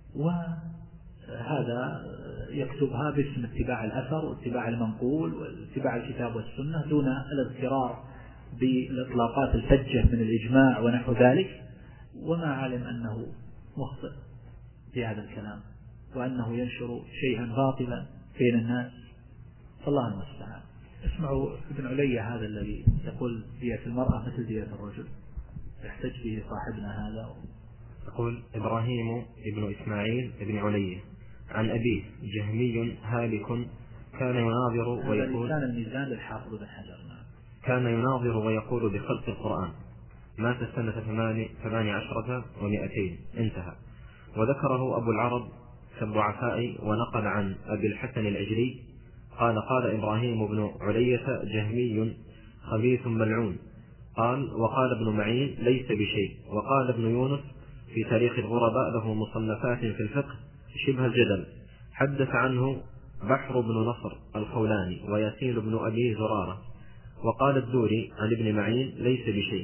Speaker 2: وهذا يكتبها باسم اتباع الأثر واتباع المنقول واتباع الكتاب والسنة دون الاضطرار بالإطلاقات الفجة من الإجماع ونحو ذلك، وما علم أنه مخطئ في هذا الكلام وأنه ينشر شيئا باطلا بين الناس، فالله المستعان. اسمعوا ابن علية هذا الذي يقول دية المرأة مثل دية الرجل، يحتج به صاحبنا هذا.
Speaker 3: يقول: إبراهيم ابن إسماعيل ابن علية عن أبيه جهمي هالك، كان يناظر ويقول،
Speaker 2: كان الميزان للحافظ بن حجر،
Speaker 3: كان يناظر ويقول بخلق القرآن، مات سنة 18 و200 انتهى. وذكره أبو العرب كالضعفاء، ونقل عن أبي الحسن العجلي قال: قال إبراهيم بن علية جهمي خبيث ملعون. قال: وقال ابن معين ليس بشيء. وقال ابن يونس في تاريخ الغرباء له مصنفات في الفقه شبه الجدل، حدث عنه بحر بن نصر الخولاني وياسين بن أبي زرارة. وقال الدوري عن ابن معين ليس بشيء.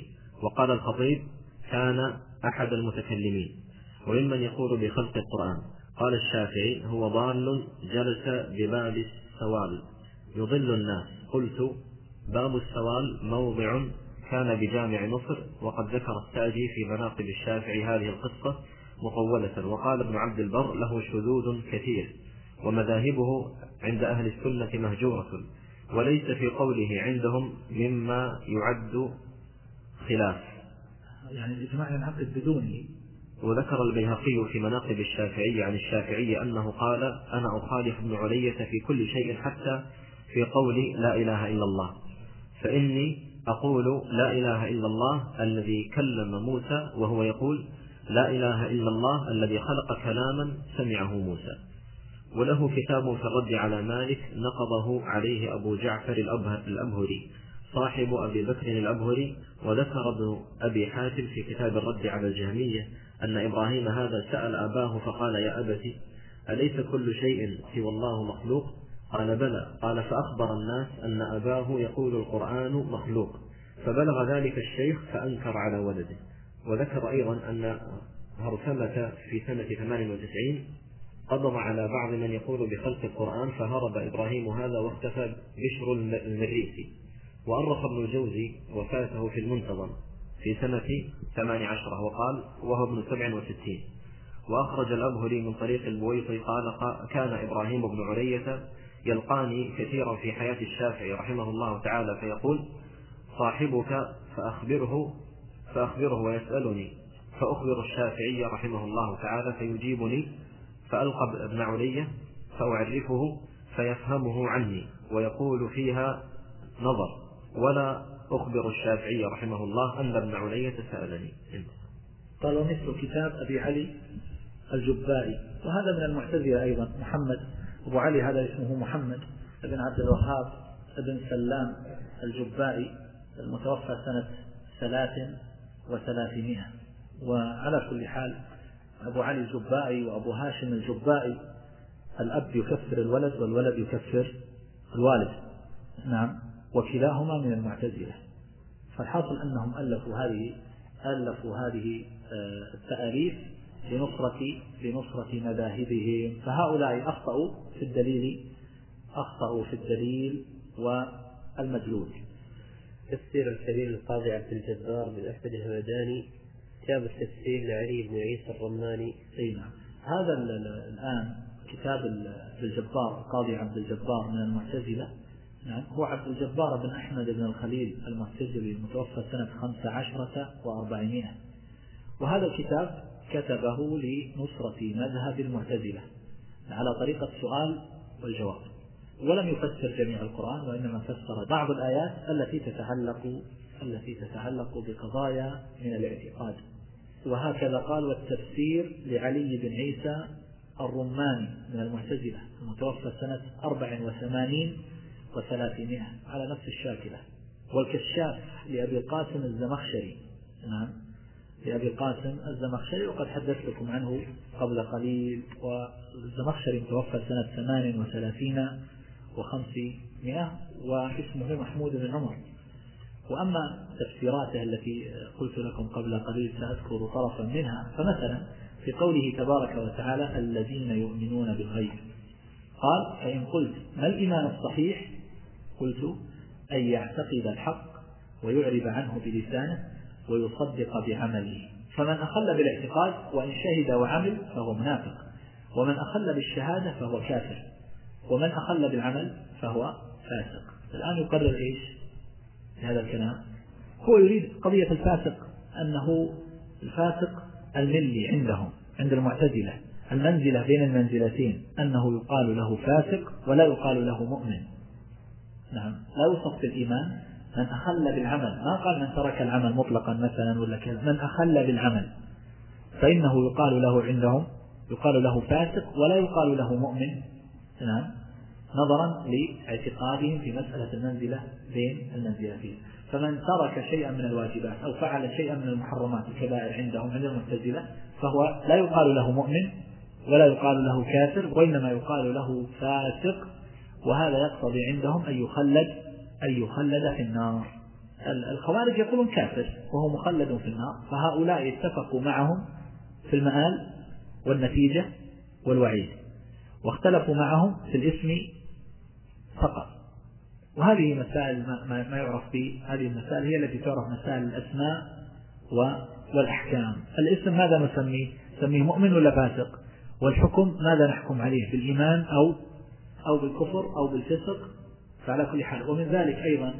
Speaker 3: وقال الخطيب كان أحد المتكلمين. وممن يقول بخلق القرآن قال الشافعي هو ضال جلس بباب السوال يضل الناس. قلت باب السوال موضع كان بجامع مصر. وقد ذكر الساجي في مناقب الشافعي هذه القصة مطولة. وقال ابن عبد البر له شذوذ كثير ومذاهبه عند أهل السنة مهجورة، وليس في قوله عندهم مما يعد خلاف،
Speaker 2: يعني الإجماع ينعقد بدونه.
Speaker 3: وذكر البيهقي في مناقب الشافعي عن الشافعي أنه قال أنا أخالف ابن علية في كل شيء حتى في قول لا إله إلا الله، فإني أقول لا إله إلا الله الذي كلم موسى، وهو يقول لا إله إلا الله الذي خلق كلاما سمعه موسى. وله كتاب في الرد على مالك نقضه عليه أبو جعفر الأبهري صاحب أبي بكر الأبهري. وذكر ابن أبي حاتم في كتاب الرد على الجهمية أن إبراهيم هذا سأل أباه فقال يا أبتي أليس كل شيء سوى الله مخلوق؟ قال بلى. قال فأخبر الناس أن أباه يقول القرآن مخلوق، فبلغ ذلك الشيخ فأنكر على ولده. وذكر أيضا أن هرثمة في سنة 98 قضم على بعض من يقول بخلق القرآن فهرب إبراهيم هذا واختفى بشر المريسي. وأرخ ابن الجوزي وفاته في المنتظم في سنة 18 وقال وهو ابن 67. وأخرج الأبهري من طريق البويطي قال كان إبراهيم بن علية يلقاني كثيرا في حياة الشافعي رحمه الله تعالى فيقول صاحبك فأخبره ويسألني فأخبر الشافعي رحمه الله تعالى فيجيبني، فألقى ابن علية فأعرفه فيفهمه عني ويقول فيها نظر، ولا أخبر الشافعي رحمه الله أن ابن علية سألني.
Speaker 2: قال ومثل كتاب أبي علي الجبائي، وهذا من المعتزلة أيضا. محمد أبو علي هذا اسمه محمد بن عبد الوهاب بن سلام الجبائي المتوفى سنة 300. وعلى كل حال أبو علي الجبائي وأبو هاشم الجبائي الأب يكفر الولد والولد يكفر الوالد، نعم، وكلاهما من المعتزلة. فالحاصل أنهم ألفوا هذه التأليف لنصرة مذاهبهم. فهؤلاء أخطأوا في الدليل والمدلول.
Speaker 1: تفسير الكبير للقاضي عبد الجبار بن أحمد الهمداني، كتاب التفسير لعلي بن عيسى الرماني.
Speaker 2: نعم، هذا الآن كتاب الجبار القاضي عبد الجبار من المعتزلة. نعم، هو عبد الجبار بن أحمد بن الخليل المعتزلي المتوفى سنة 15 و400. وهذا الكتاب كتبه لنصرة مذهب المعتزلة على طريقة سؤال والجواب، ولم يفسر جميع القرآن وإنما فسر بعض الآيات التي تتعلق بقضايا من الاعتقاد. وهكذا قال والتفسير لعلي بن عيسى الرماني من المعتزلة المتوفى سنة 84 و300 على نفس الشاكلة. والكشاف لأبي القاسم الزمخشري، نعم، لأبي القاسم الزمخشري، وقد حدثتكم عنه قبل قليل. والزمخشري متوفى سنة 38 و500 واسمه محمود بن عمر. وأما تفسيراته التي قلت لكم قبل قليل سأذكر طرفا منها. فمثلا في قوله تبارك وتعالى الذين يؤمنون بالغيب، قال فإن قلت ما الإيمان الصحيح؟ قلت أن يعتقد الحق ويعرب عنه بلسانه ويصدق بعمله. فمن أخل بالاعتقاد وإن شهد وعمل فهو منافق، ومن أخل بالشهادة فهو كافر، ومن أخل بالعمل فهو فاسق. الآن يقرر إيش هذا الكلام؟ هو يريد قضية الفاسق، أنه الفاسق الملي عندهم عند المعتزلة المنزلة بين المنزلتين، أنه يقال له فاسق ولا يقال له مؤمن. نعم، لا يوصف بالإيمان من أخل بالعمل، ما قال من ترك العمل مطلقا مثلا ولا كذا، من أخل بالعمل فإنه يقال له عندهم يقال له فاسق ولا يقال له مؤمن، نعم، نظرا لاعتقادهم في مسألة المنزلة بين المنزلتين. فمن ترك شيئا من الواجبات أو فعل شيئا من المحرمات الكبائر عندهم عند المعتزلة فهو لا يقال له مؤمن ولا يقال له كافر، وإنما يقال له فاسق. وهذا يقتضي عندهم أن يخلد في النار، الخوارج يقولون كافر وهو مخلد في النار، فهؤلاء اتفقوا معهم في المآل والنتيجة والوعيد، واختلفوا معهم في الاسم فقط. وهذه مسائل ما يعرف به، هذه المسائل هي التي تعرف مسائل الأسماء والأحكام. الاسم ماذا نسميه؟ نسميه مؤمن ولا فاسق؟ والحكم ماذا نحكم عليه؟ بالإيمان أو بالكفر أو بالفسق؟ فعلى كل حال. ومن ذلك أيضا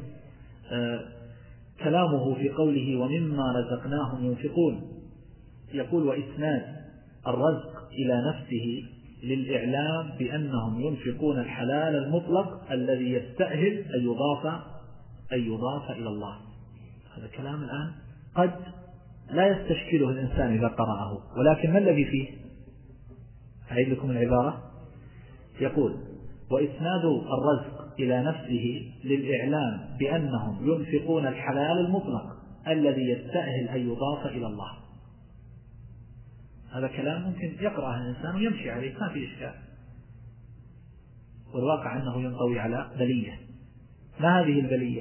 Speaker 2: كلامه في قوله ومما رزقناهم ينفقون، يقول وإسناد الرزق إلى نفسه للإعلام بأنهم ينفقون الحلال المطلق الذي يستأهل أن يضاف إلى الله. هذا كلام الآن قد لا يستشكله الإنسان إذا قرأه، ولكن ما الذي فيه؟ أعيد لكم العبارة. يقول وإسناد الرزق إلى نفسه للإعلام بأنهم ينفقون الحلال المطلق الذي يستأهل أن يضاف إلى الله. هذا كلام ممكن يقرأه الإنسان ويمشي عليه ما في إشكال، والواقع أنه ينطوي على بلية. ما هذه البلية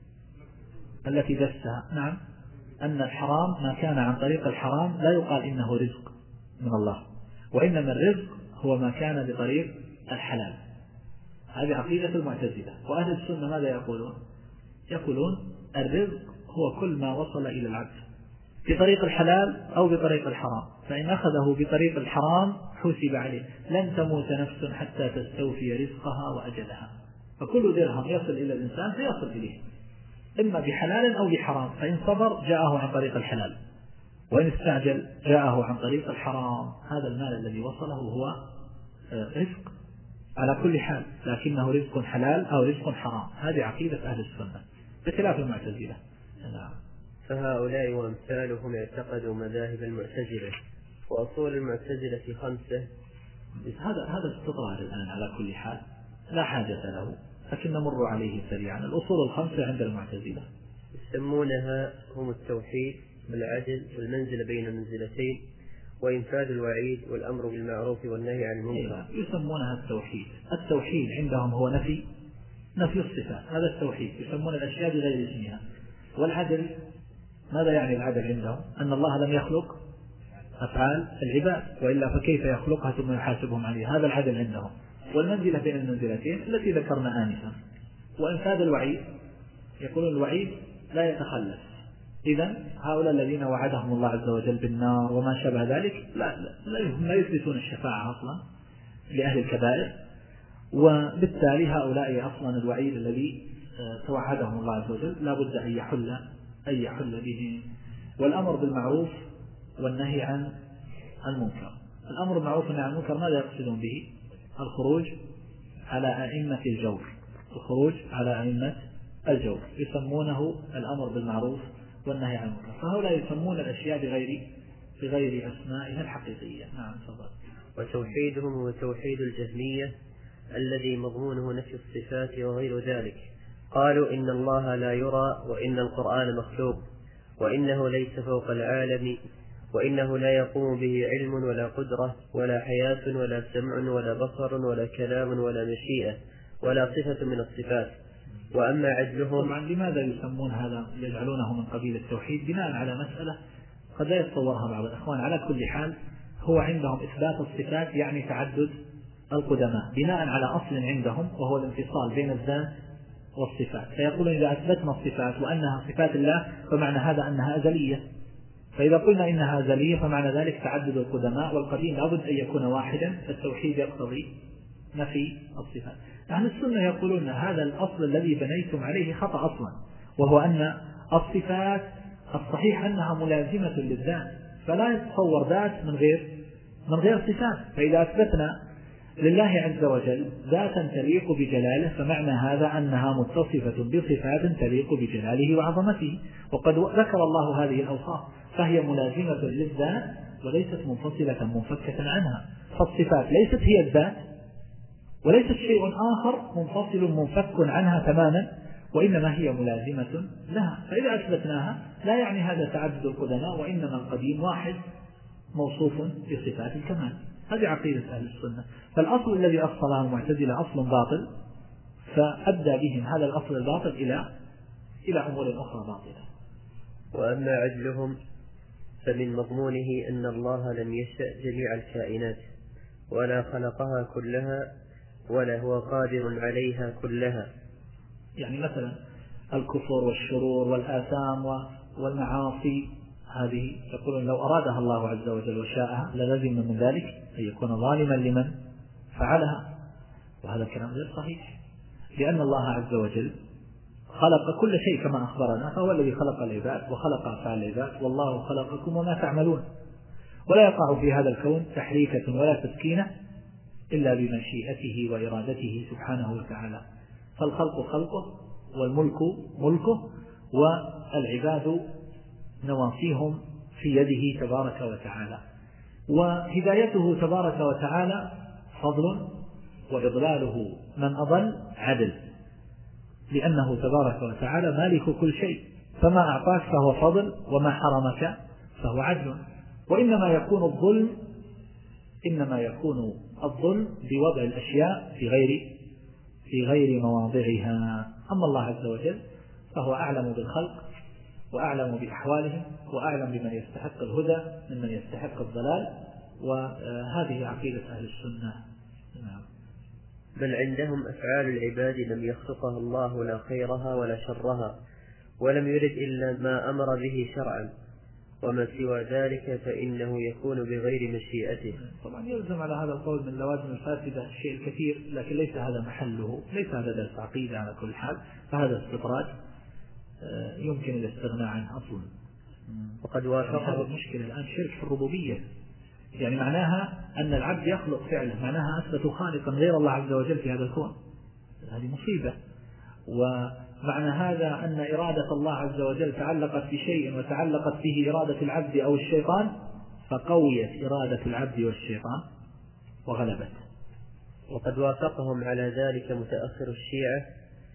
Speaker 2: التي دسها؟ نعم، أن الحرام ما كان عن طريق الحرام لا يقال إنه رزق من الله، وإنما الرزق هو ما كان بطريق الحلال. هذه عقيدة المعتزلة. وأهل السنة ماذا يقولون؟ يقولون الرزق هو كل ما وصل إلى العبد بطريق الحلال أو بطريق الحرام، فإن أخذه بطريق الحرام حسب عليه. لن تموت نفس حتى تستوفي رزقها وأجلها، فكل درهم يصل إلى الإنسان فيصل إليه إما بحلال أو بحرام، فإن صبر جاءه عن طريق الحلال، وإن استعجل جاءه عن طريق الحرام. هذا المال الذي وصله هو رزق على كل حال، لكنه رزق حلال أو رزق حرام. هذه عقيدة أهل السنة بخلاف المعتزلة.
Speaker 1: فهؤلاء وأمثالهم اعتقدوا مذاهب المعتزلة، وأصول المعتزلة 5.
Speaker 2: هذا استطراد الآن على كل حال لا حاجة له، لكن نمر عليه سريعا. الأصول 5 عند المعتزلة
Speaker 1: يسمونها هم التوحيد والعدل والمنزلة بين المنزلتين وإنفاذ الوعيد والأمر بالمعروف والنهي عن المنكر.
Speaker 2: يسمونها التوحيد. التوحيد عندهم هو نفي الصفات، هذا التوحيد. يسمون الأشياء بغير اسمها. والعدل ماذا يعني العدل عندهم؟ أن الله لم يخلق أفعال العباد، وإلا فكيف يخلقها ثم يحاسبهم عليها؟ هذا العدل عندهم. والمنزلة بين المنزلتين التي ذكرنا آنفا. وإنفاذ الوعيد، يقولون الوعيد لا يتخلف. إذن هؤلاء الذين وعدهم الله عز وجل بالنار وما شابه ذلك لا يثبتون الشفاعة أصلا لأهل الكبائر، وبالتالي هؤلاء أصلا الوعيد الذي توعدهم الله عز وجل لا بد أن يحل به. والأمر بالمعروف والنهي عن المنكر. الأمر بالمعروف والنهي عن المنكر ماذا يقصدون به؟ الخروج على أئمة الجور. الخروج على أئمة الجور يسمونه الأمر بالمعروف والنهي عن المنكر. فهؤلاء يسمون الأشياء بغير أسمائها الحقيقية. نعم تفضل.
Speaker 1: وتوحيدهم هو توحيد الجهمية الذي مضمونه نفي الصفات وغير ذلك. قالوا إن الله لا يرى، وإن القرآن مخلوق، وإنه ليس فوق العالم، وإنه لا يقوم به علم ولا قدرة ولا حياة ولا سمع ولا بصر ولا كلام ولا مشيئة ولا صفة من الصفات. وأما عدلهم،
Speaker 2: طبعا لماذا يسمون هذا يجعلونه من قبيل التوحيد؟ بناء على مسألة قد لا يتصورها بعض الإخوان. على كل حال هو عندهم إثبات الصفات يعني تعدد القدماء بناء على أصل عندهم وهو الانفصال بين الذات والصفات. فيقولون إذا أثبتنا الصفات وأنها صفات الله فمعنى هذا أنها أزلية، فإذا قلنا إنها أزلية فمعنى ذلك تعدد القدماء، والقديم لابد أن يكون واحدا، فالتوحيد يقتضي نفي الصفات. أهل السنة يقولون هذا الأصل الذي بنيتم عليه خطأ أصلا، وهو أن الصفات الصحيح أنها ملازمة للذات، فلا يتصور ذات من غير صفات. فإذا أثبتنا لله عز وجل ذاتا تليق بجلاله فمعنى هذا أنها متصفة بصفات تليق بجلاله وعظمته، وقد ذكر الله هذه الأوصاف، فهي ملازمة للذات وليست منفصلة منفكة عنها. فالصفات ليست هي الذات وليست شيء آخر منفصل منفك عنها تماما، وإنما هي ملازمة لها. فإذا أثبتناها لا يعني هذا تعدد القدماء، وإنما القديم واحد موصوف بصفات الكمال. هذه عقيدة أهل السنة. فالأصل الذي أصلها المعتزلة أصل باطل، فأبدى بهم هذا الأصل الباطل إلى أمور أخرى باطلة.
Speaker 1: وأما عدلهم فمن مضمونه أن الله لم يشأ جميع الكائنات ولا خلقها كلها ولا هو قادر عليها كلها.
Speaker 2: يعني مثلا الكفر والشرور والآثام والمعاصي هذه يقولون لو أرادها الله عز وجل وشاءها للزم من ذلك أن يكون ظالما لمن فعلها، وهذا الكلام غير صحيح، لأن الله عز وجل خلق كل شيء كما أخبرنا، فهو الذي خلق العباد وخلق أفعال العباد، والله خلقكم وما تعملون، ولا يقع في هذا الكون تحريكة ولا تسكينة إلا بمشيئته وإرادته سبحانه وتعالى. فالخلق خلقه والملك ملكه والعباد نواصيهم في يده تبارك وتعالى، وهدايته تبارك وتعالى فضل وإضلاله من أضل عدل، لأنه تبارك وتعالى مالك كل شيء، فما أعطاك فهو فضل وما حرمك فهو عدل. وإنما يكون الظلم بوضع الأشياء في غير مواضعها. أما الله عز وجل فهو أعلم بالخلق وأعلم بأحوالهم وأعلم بمن يستحق الهدى ممن يستحق الضلال، وهذه عقيدة أهل السنة.
Speaker 1: بل عندهم أفعال العباد لم يخلقها الله لا خيرها ولا شرها، ولم يرد إلا ما أمر به شرعا، وما سوى ذلك فإنه يكون بغير مشيئته.
Speaker 2: طبعا يلزم على هذا القول من لوازم الفاسدة الشيء الكثير، لكن ليس هذا محله، ليس هذا درس عقيدة على كل حال، فهذا استطراد يمكن الاستغناء عنه أصلا.
Speaker 1: وقد وافق
Speaker 2: هذا المشكلة الآن شرك في الربوبية، يعني معناها أن العبد يخلق فعله، معناها أثبتوا خالقا غير الله عز وجل في هذا الكون، هذه مصيبة. ومعنى هذا أن إرادة الله عز وجل تعلقت بشيء وتعلقت به إرادة العبد أو الشيطان، فقويت إرادة العبد والشيطان وغلبت.
Speaker 1: وقد وافقهم على ذلك متأخر الشيعة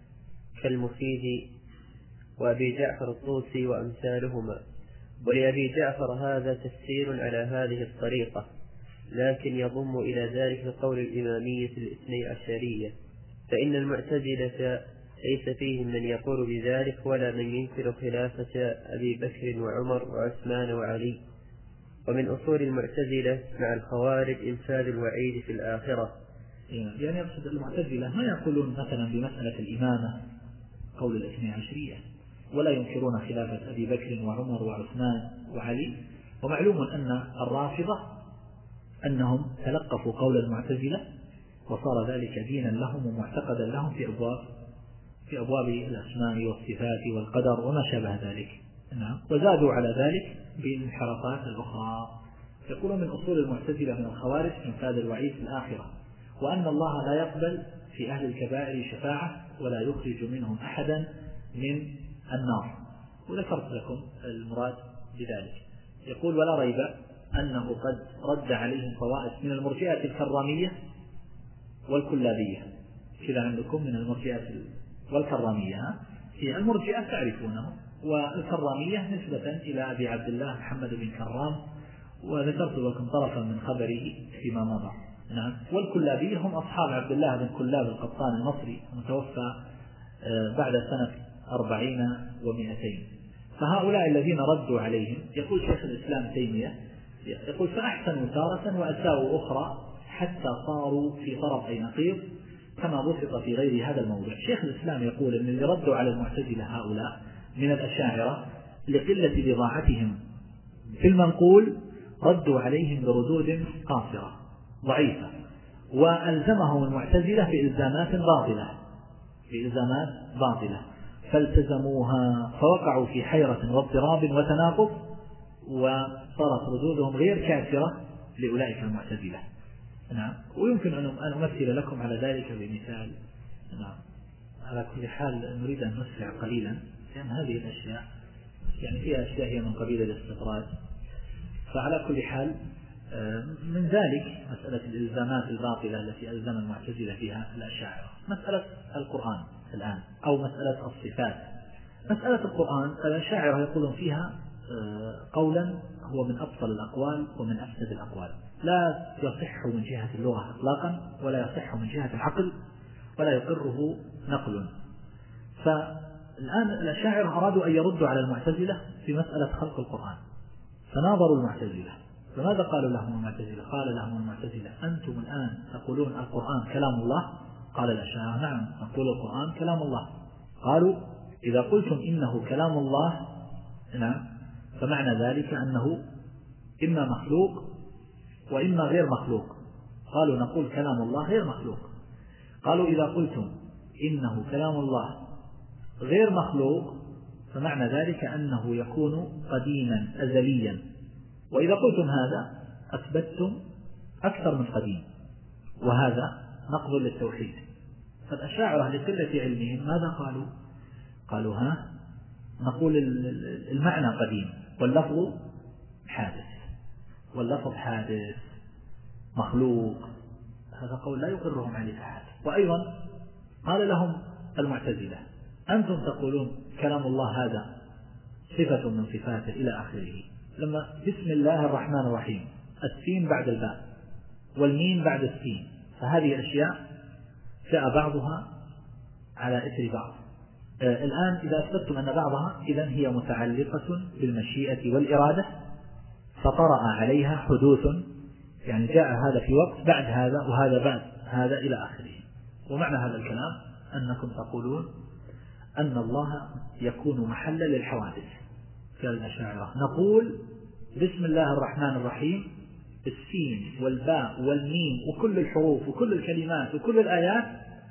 Speaker 1: كالمفيد وأبي جعفر الطوسي وأمثالهما. ولأبي جعفر هذا تفسير على هذه الطريقة، لكن يضم إلى ذلك قول الإمامية الاثني عشرية، فإن المعتزلة ليس فيهم من يقول بذلك ولا من ينكر خلافة أبي بكر وعمر وعثمان وعلي. ومن أصول المعتزلة مع الخوارج إنفاذ الوعيد في الآخرة.
Speaker 2: يعني يقصد المعتزلة ما يقولون مثلا بمسألة الإمامة قول الاثني عشرية، ولا ينكرون خلافة أبي بكر وعمر وعثمان وعلي. ومعلوم أن الرافضة أنهم تلقفوا قول المعتزلة وصار ذلك دينا لهم ومعتقدا لهم في أبواب الأسماء والصفات والقدر وما شابه ذلك. وزادوا على ذلك بالانحرافات الأخرى. يقولون من أصول المعتزلة من الخوارج إنفاذ الوعيد في الآخرة، وأن الله لا يقبل في أهل الكبائر شفاعة ولا يخرج منهم أحدا من النار. وذكرت لكم المراد بذلك. يقول ولا ريب أنه قد رد عليهم طوائف من المرجئة الكرامية والكلابية. كذا عندكم من المرجئة والكرامية، هي المرجئة تعرفونه، والكرامية نسبة إلى أبي عبد الله محمد بن كرام، وذكرت لكم طرفا من خبره فيما مضى. نعم. والكلابية هم أصحاب عبد الله بن كلاب القطان المصري المتوفى بعد سنة 40 و200. فهؤلاء الذين ردوا عليهم يقول شيخ الإسلام تيمية يقول فأحسنوا تارة وأساءوا أخرى حتى صاروا في طرفي نقيض كما بسط في غير هذا الموضوع. شيخ الإسلام يقول أن اللي ردوا على المعتزلة هؤلاء من الأشاعرة لقلة بضاعتهم في المنقول ردوا عليهم بردود قاصرة ضعيفة، وألزمهم المعتزلة بإلزامات باطلة فالتزموها، فوقعوا في حيرة واضطراب وتناقض، وصارت ردودهم غير كافرة لأولئك المعتزلة. نعم. ويمكن أن أمثل لكم على ذلك بمثال. نعم. على كل حال نريد أن نسرع قليلا، لأن هذه الأشياء يعني فيها أشياء هي من قبيل الاستطراد. فعلى كل حال من ذلك مسألة الإلزامات الباطلة التي ألزم المعتزلة فيها الأشاعرة، مسألة القرآن الآن أو مسألة الصفات. مسألة القرآن الأشاعرة يقولون فيها قولا هو من أبطل الأقوال ومن أفسد الأقوال، لا يصح من جهة اللغة إطلاقا ولا يصح من جهة العقل ولا يقره نقل. الآن الأشاعرة أرادوا أن يردوا على المعتزلة في مسألة خلق القرآن، فناظروا المعتزلة. فماذا قالوا لهم المعتزلة؟ قال لهم المعتزلة: أنتم الآن تقولون القرآن كلام الله؟ قال الأشاعرة: نعم نقول القرآن كلام الله. قالوا: إذا قلتم إنه كلام الله، نعم، فمعنى ذلك أنه إما مخلوق وإما غير مخلوق. قالوا: نقول كلام الله غير مخلوق. قالوا: إذا قلتم إنه كلام الله غير مخلوق فمعنى ذلك أنه يكون قديما أزليا، وإذا قلتم هذا أثبتم أكثر من قديم، وهذا نقض للتوحيد. فالأشاعرة لقلة علمهم ماذا قالوا؟ قالوا: نقول المعنى قديم واللفظ حادث، واللفظ حادث مخلوق. هذا قول لا يقرهم عليه أحد. وأيضا قال لهم المعتزلة: أنتم تقولون كلام الله هذا صفة من صفاته إلى آخره، لما بسم الله الرحمن الرحيم السين بعد الباء والميم بعد السين، فهذه أشياء جاء بعضها على إثر بعض. الآن إذا أثبتم أن بعضها إذن هي متعلقة بالمشيئة والإرادة، فطرأ عليها حدوث، يعني جاء هذا في وقت بعد هذا وهذا بعد هذا إلى آخره. ومعنى هذا الكلام أنكم تقولون أن الله يكون محلا للحوادث. قال الأشاعرة: نقول بسم الله الرحمن الرحيم السين والباء والميم وكل الحروف وكل الكلمات وكل الآيات،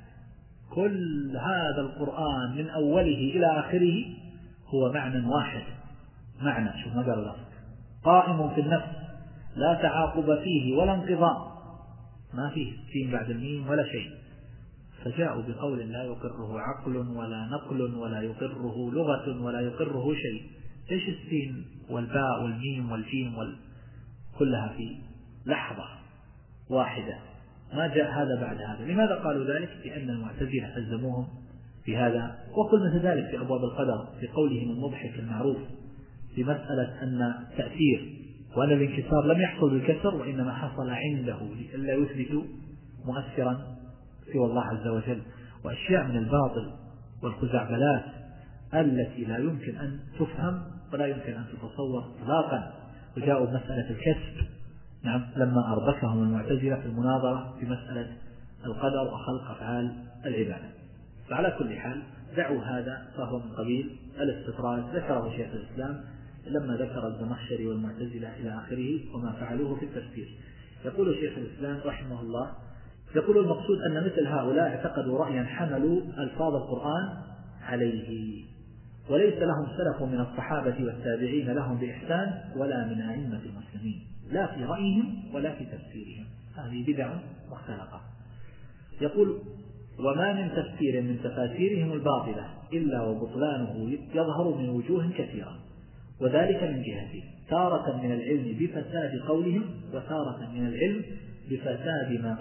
Speaker 2: كل هذا القرآن من أوله إلى آخره هو معنى واحد، معنى، شوف ما قالوا لفظ، قائم في النفس لا تعاقب فيه ولا انقضاء، ما فيه السين بعد الميم ولا شيء. فجاءوا بقول لا يقره عقل ولا نقل ولا يقره لغة ولا يقره شيء. ايش السين والباء والميم والجيم كلها في لحظة واحدة، ما جاء هذا بعد هذا. لماذا قالوا ذلك؟ لأن المعتزلة ألزموهم في هذا. وقل مثل ذلك في أبواب القدر في قولهم المضحك المعروف في مسألة أن تأثير وأن الانكسار لم يحصل بالكسر وإنما حصل عنده لئلا يثبت مؤثرا سوى الله عز وجل، وأشياء من الباطل والخزعبلات التي لا يمكن أن تفهم ولا يمكن أن تتصور إطلاقا. وجاءوا بمسألة الكسب، نعم، لما أربكهم المعتزلة في المناظرة في مسألة القدر وخلق أفعال العبادة. فعلى كل حال دعوا هذا، فهو من قبيل الاستطراد ذكره شيخ الإسلام لما ذكر الزمخشري والمعتزلة إلى آخره وما فعلوه في التفسير. يقول شيخ الإسلام رحمه الله: يقول المقصود أن مثل هؤلاء اعتقدوا رأيا حملوا ألفاظ القرآن عليه، وليس لهم سلف من الصحابة والتابعين لهم بإحسان ولا من أئمة المسلمين، لا في رأيهم ولا في تفسيرهم. هذه بدع مختلقة. يقول: وما من تفسير من تفاسيرهم الباطلة إلا وبطلانه يظهر من وجوه كثيرة، وذلك من جهتين: تارة من العلم بفساد قولهم، وتارة من العلم بفساد ما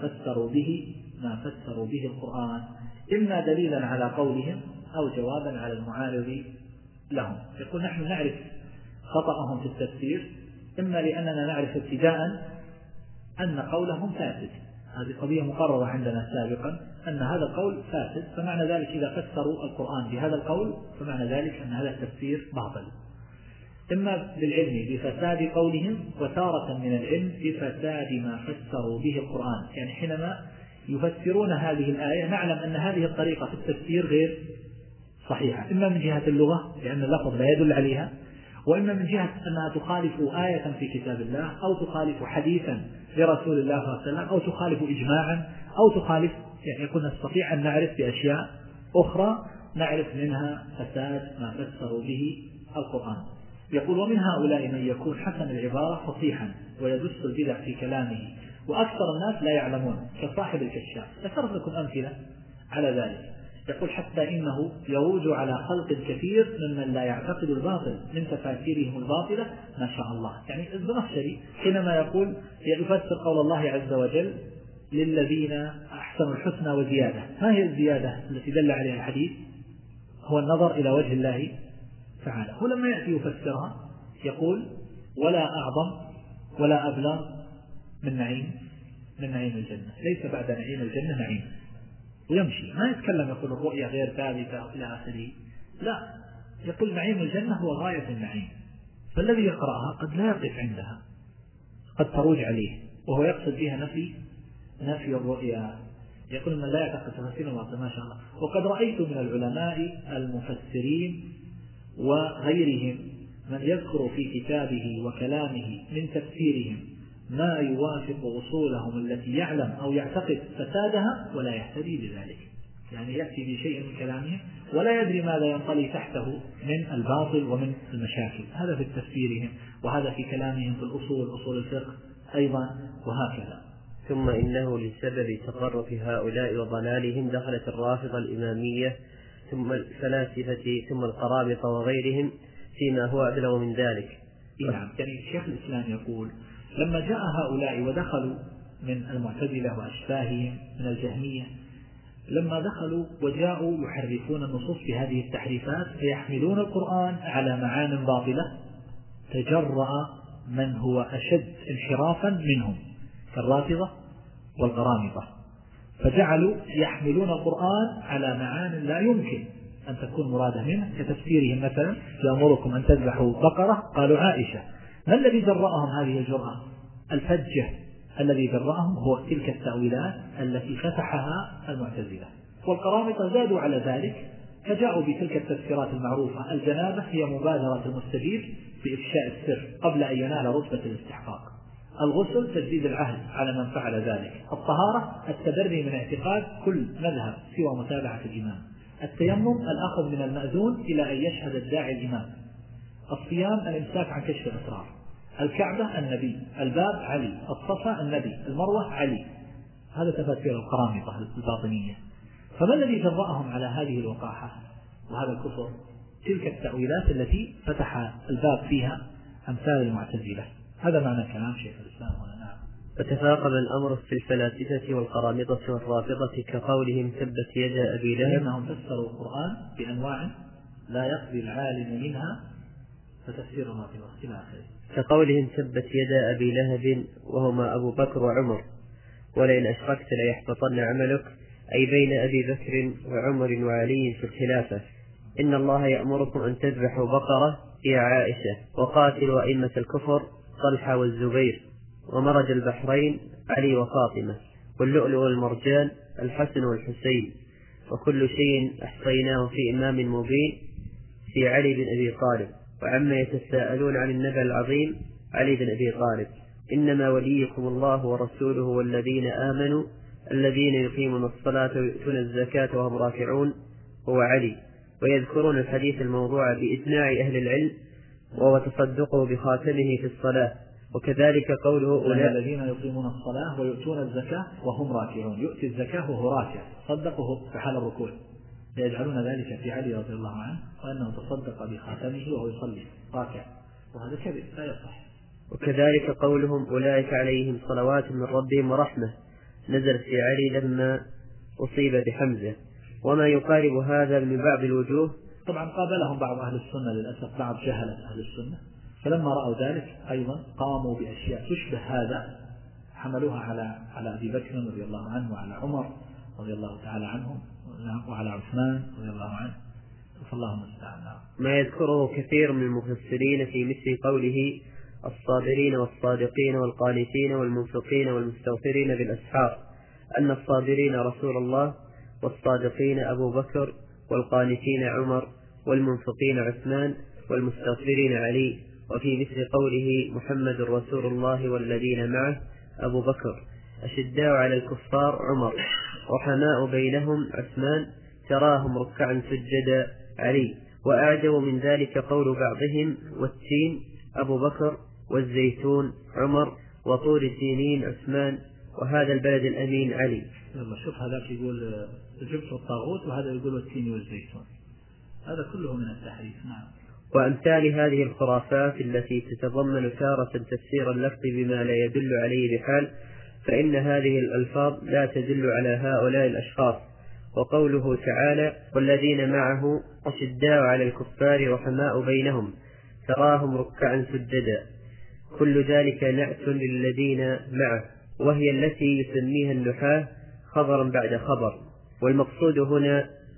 Speaker 2: فسروا به القرآن، إما دليلا على قولهم أو جوابا على المعارض لهم. يقول: نحن نعرف خطأهم في التفسير إما لأننا نعرف ابتداء أن قولهم فاسد، هذه قضية مقررة عندنا سابقا أن هذا القول فاسد، فمعنى ذلك إذا فسروا القرآن بهذا القول فمعنى ذلك أن هذا التفسير باطل. إما بالعلم بفساد قولهم، وتارة من العلم بفساد ما فسروا به القرآن، يعني حينما يفسرون هذه الآية نعلم أن هذه الطريقة في التفسير غير صحيحة، إما من جهة اللغة لأن اللفظ لا يدل عليها، وإما من جهة أنها تخالف آية في كتاب الله، أو تخالف حديثا لرسول الله صلى الله عليه وسلم، أو تخالف إجماعا، أو تخالف، يعني يكون نستطيع أن نعرف بأشياء أخرى نعرف منها فساد ما فسروا به القرآن. يقول: ومن هؤلاء من يكون حسن العبارة فصيحا ويدس البدع في كلامه، وأكثر الناس لا يعلمون، كصاحب الكشاف. ذكرت لكم أمثلة على ذلك. يقول: حتى إنه يروج على خلق كثير ممن لا يعتقد الباطل من تفاسيرهم الباطلة ما شاء الله. يعني الزمخشري حينما يقول يفسر قول الله عز وجل: للذين أحسنوا الحسنى وزيادة، ما هي الزيادة التي دل عليها الحديث؟ هو النظر إلى وجه الله تعالى. هو لما يأتي يفسرها يقول: ولا أعظم ولا أبلغ من نعيم الجنة، ليس بعد نعيم الجنة نعيم. ويمشي ما يتكلم، يقول الرؤية غير ثابتة إلى آخره، لا، يقول نعيم الجنة هو غاية النعيم، فالذي يقرأها قد لا يقف عندها، قد تروج عليه، وهو يقصد بها نفي الرؤيا. يقول من لا يعتقد تفسير الله ما شاء الله. وقد رأيت من العلماء المفسرين وغيرهم من يذكر في كتابه وكلامه من تفسيرهم ما يوافق أصولهم التي يعلم أو يعتقد فسادها ولا يهتدي بذلك، يعني يأتي بشيء من كلامهم ولا يدري ماذا ينطلي تحته من الباطل ومن المشاكل. هذا في تفسيرهم، وهذا في كلامهم في أصول الفقه أيضا، وهكذا.
Speaker 1: ثم إنه لسبب تطرف هؤلاء وضلالهم دخلت الرافضة الإمامية ثم الفلاسفة ثم القرامطة وغيرهم فيما هو أبلغ من ذلك.
Speaker 2: نعم، يعني الشيخ الإسلام يقول لما جاء هؤلاء ودخلوا من المعتزلة وأشباههم من الجهمية، لما دخلوا وجاءوا يحرفون النصوص بهذه التحريفات فيحملون القرآن على معان باطلة، تجرأ من هو أشد انحرافا منهم كالرافضة والقرامطة، فجعلوا يحملون القرآن على معان لا يمكن أن تكون مرادة منه، كتفسيرهم مثلا يأمركم أن تذبحوا بقرة، قالوا عائشة. ما الذي جرأهم هذه الجرأة؟ الفجة الذي جرأهم هو تلك التأويلات التي فتحها المعتزلة. والقرامطة زادوا على ذلك فجاءوا بتلك التفسيرات المعروفة: الجنابة هي مبادرة المستجيب بإفشاء السر قبل أن ينال رتبة الاستحقاق، الغسل تجديد العهد على من فعل ذلك، الطهارة التبري من اعتقاد كل مذهب سوى متابعة الإمام، التيمم الأخذ من المأذون إلى أن يشهد الداعي الإمام، الصيام الإمساك عن كشف الأسرار، الكعبة النبي، الباب علي، الصفا النبي، المروة علي. هذا تفسير القرامطة الباطنية. فما الذي جرأهم على هذه الوقاحة وهذا الكفر؟ تلك التأويلات التي فتح الباب فيها أمثال المعتزلة. هذا معنى كلام شيخ الإسلام هنا. نعم.
Speaker 1: فتفاقم الأمر في الفلاسفة والقرامطة والرافضة كقولهم ثبت يد أبي لهب،
Speaker 2: لأنهم فسروا القرآن بأنواع لا يقضي العالم منها فتفسير الرافضة إلى آخره.
Speaker 1: كقولهم ثبت يد أبي لهب وهما أبو بكر وعمر، ولئن أشركت ليحبطن عملك، أي بين أبي بكر وعمر وعلي في الخلافة. إن الله يأمركم أن تذبحوا بقرة هي عائشة، وقاتلوا أئمة الكفر طلحة والزبير، ومرج البحرين علي وفاطمة، واللؤلؤ والمرجان الحسن والحسين، وكل شيء أحصيناه في إمام مبين في علي بن أبي طالب. وعما يتساءلون عن النبأ العظيم علي بن أبي طالب. إنما وليكم الله ورسوله والذين آمنوا الذين يقيمون الصلاة ويؤتون الزكاة وهم راكعون، هو علي. ويذكرون الحديث الموضوع بإجماع أهل العلم وتصدقه بخاتمه في الصلاة. وكذلك قوله
Speaker 2: الذين يقيمون الصلاة ويؤتون الزكاة وهم راكعون، يؤتي الزكاة وهو راكع، صدقه في حال الركوع، يجعلون ذلك في علي رضي الله عنه وأنه تصدق بخاتمه وهو يصلي راكع، وهذا كذب لا يصح.
Speaker 1: وكذلك قولهم أولئك عليهم صلوات من ربهم ورحمة، نزل في علي لما أصيب بحمزة. وما يقارب هذا من بعض الوجوه.
Speaker 2: طبعا قابلهم بعض أهل السنة للأسف، بعض جهلة أهل السنة، فلما رأوا ذلك أيضا قاموا بأشياء تشبه هذا، حملوها على أبي بكر رضي الله عنه وعلى عمر رضي الله تعالى عنهم وعلى عثمان رضي الله عنه، فالله المستعان.
Speaker 1: ما يذكره كثير من المفسرين في مثل قوله الصابرين والصادقين والقانتين والمنفقين والمستغفرين بالأسحار، أن الصابرين رسول الله، والصادقين أبو بكر، والقانتين عمر، والمنفقين عثمان، والمستغفرين علي. وفي مثل قوله محمد رسول الله والذين معه أبو بكر، أشداء على الكفار عمر، رحماء بينهم عثمان، تراهم ركعا سجدا علي. وأعجب من ذلك قول بعضهم والتين أبو بكر، والزيتون عمر، وطور سينين عثمان، وهذا البلد الأمين علي.
Speaker 2: يلا شوف هذاك يقول الجبت والطاغوت، وهذا يقول التين والزيتون، هذا كله من التحريف. نعم.
Speaker 1: وأمثال هذه الخرافات التي تتضمن تارة تفسير اللفظ بما لا يدل عليه بحال، فإن هذه الألفاظ لا تدل على هؤلاء الأشخاص. وقوله تعالى والذين معه أشداء على الكفار رحماء بينهم تراهم ركعا سجدا، كل ذلك نعت للذين معه، وهي التي يسميها النحاة خبرا بعد خبر. والمقصود هنا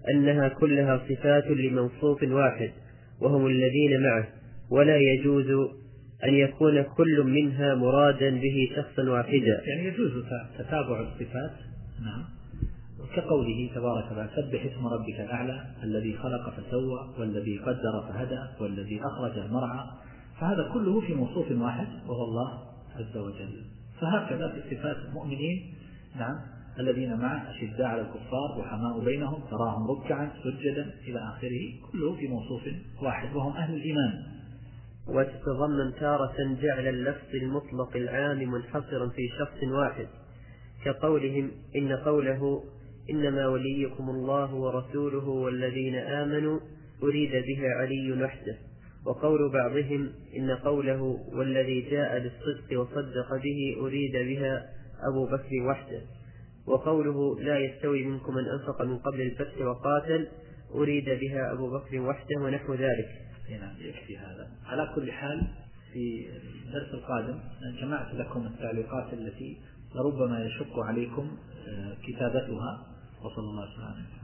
Speaker 1: أنها كلها صفات لموصوف واحد وهم الذين معه، ولا يجوز أن يكون كل منها مرادا به شخصا واحدا.
Speaker 2: يعني يجوز تتابع الصفات، نعم، كقوله تبارك وتعالى: سبح اسم ربك الأعلى الذي خلق فسوى والذي قدر فهدى والذي أخرج المرعى، فهذا كله في موصوف واحد وهو الله عز وجل. فهكذا في صفات المؤمنين، نعم، الذين معه أشداء على الكفار رحماء بينهم تراهم ركعا سجدا إلى آخره، كله في موصوف واحد وهم أهل الإيمان.
Speaker 1: وتتضمن تارة جعل اللفظ المطلق العام منحصرا في شخص واحد، كقولهم إن قوله إنما وليكم الله ورسوله والذين آمنوا أريد بها علي وحده، وقول بعضهم إن قوله والذي جاء بالصدق وصدق به أريد بها أبو بكر وحده، وقوله لا يستوي منكم من أنفق من قبل الفتح وقاتل أريد بها أبو بكر وحده، ونحو ذلك.
Speaker 2: نعم، يكفي هذا. على كل حال في الدرس القادم جمعت لكم التعليقات التي لربما يشق عليكم كتابتها، وصلى الله عليه وسلم.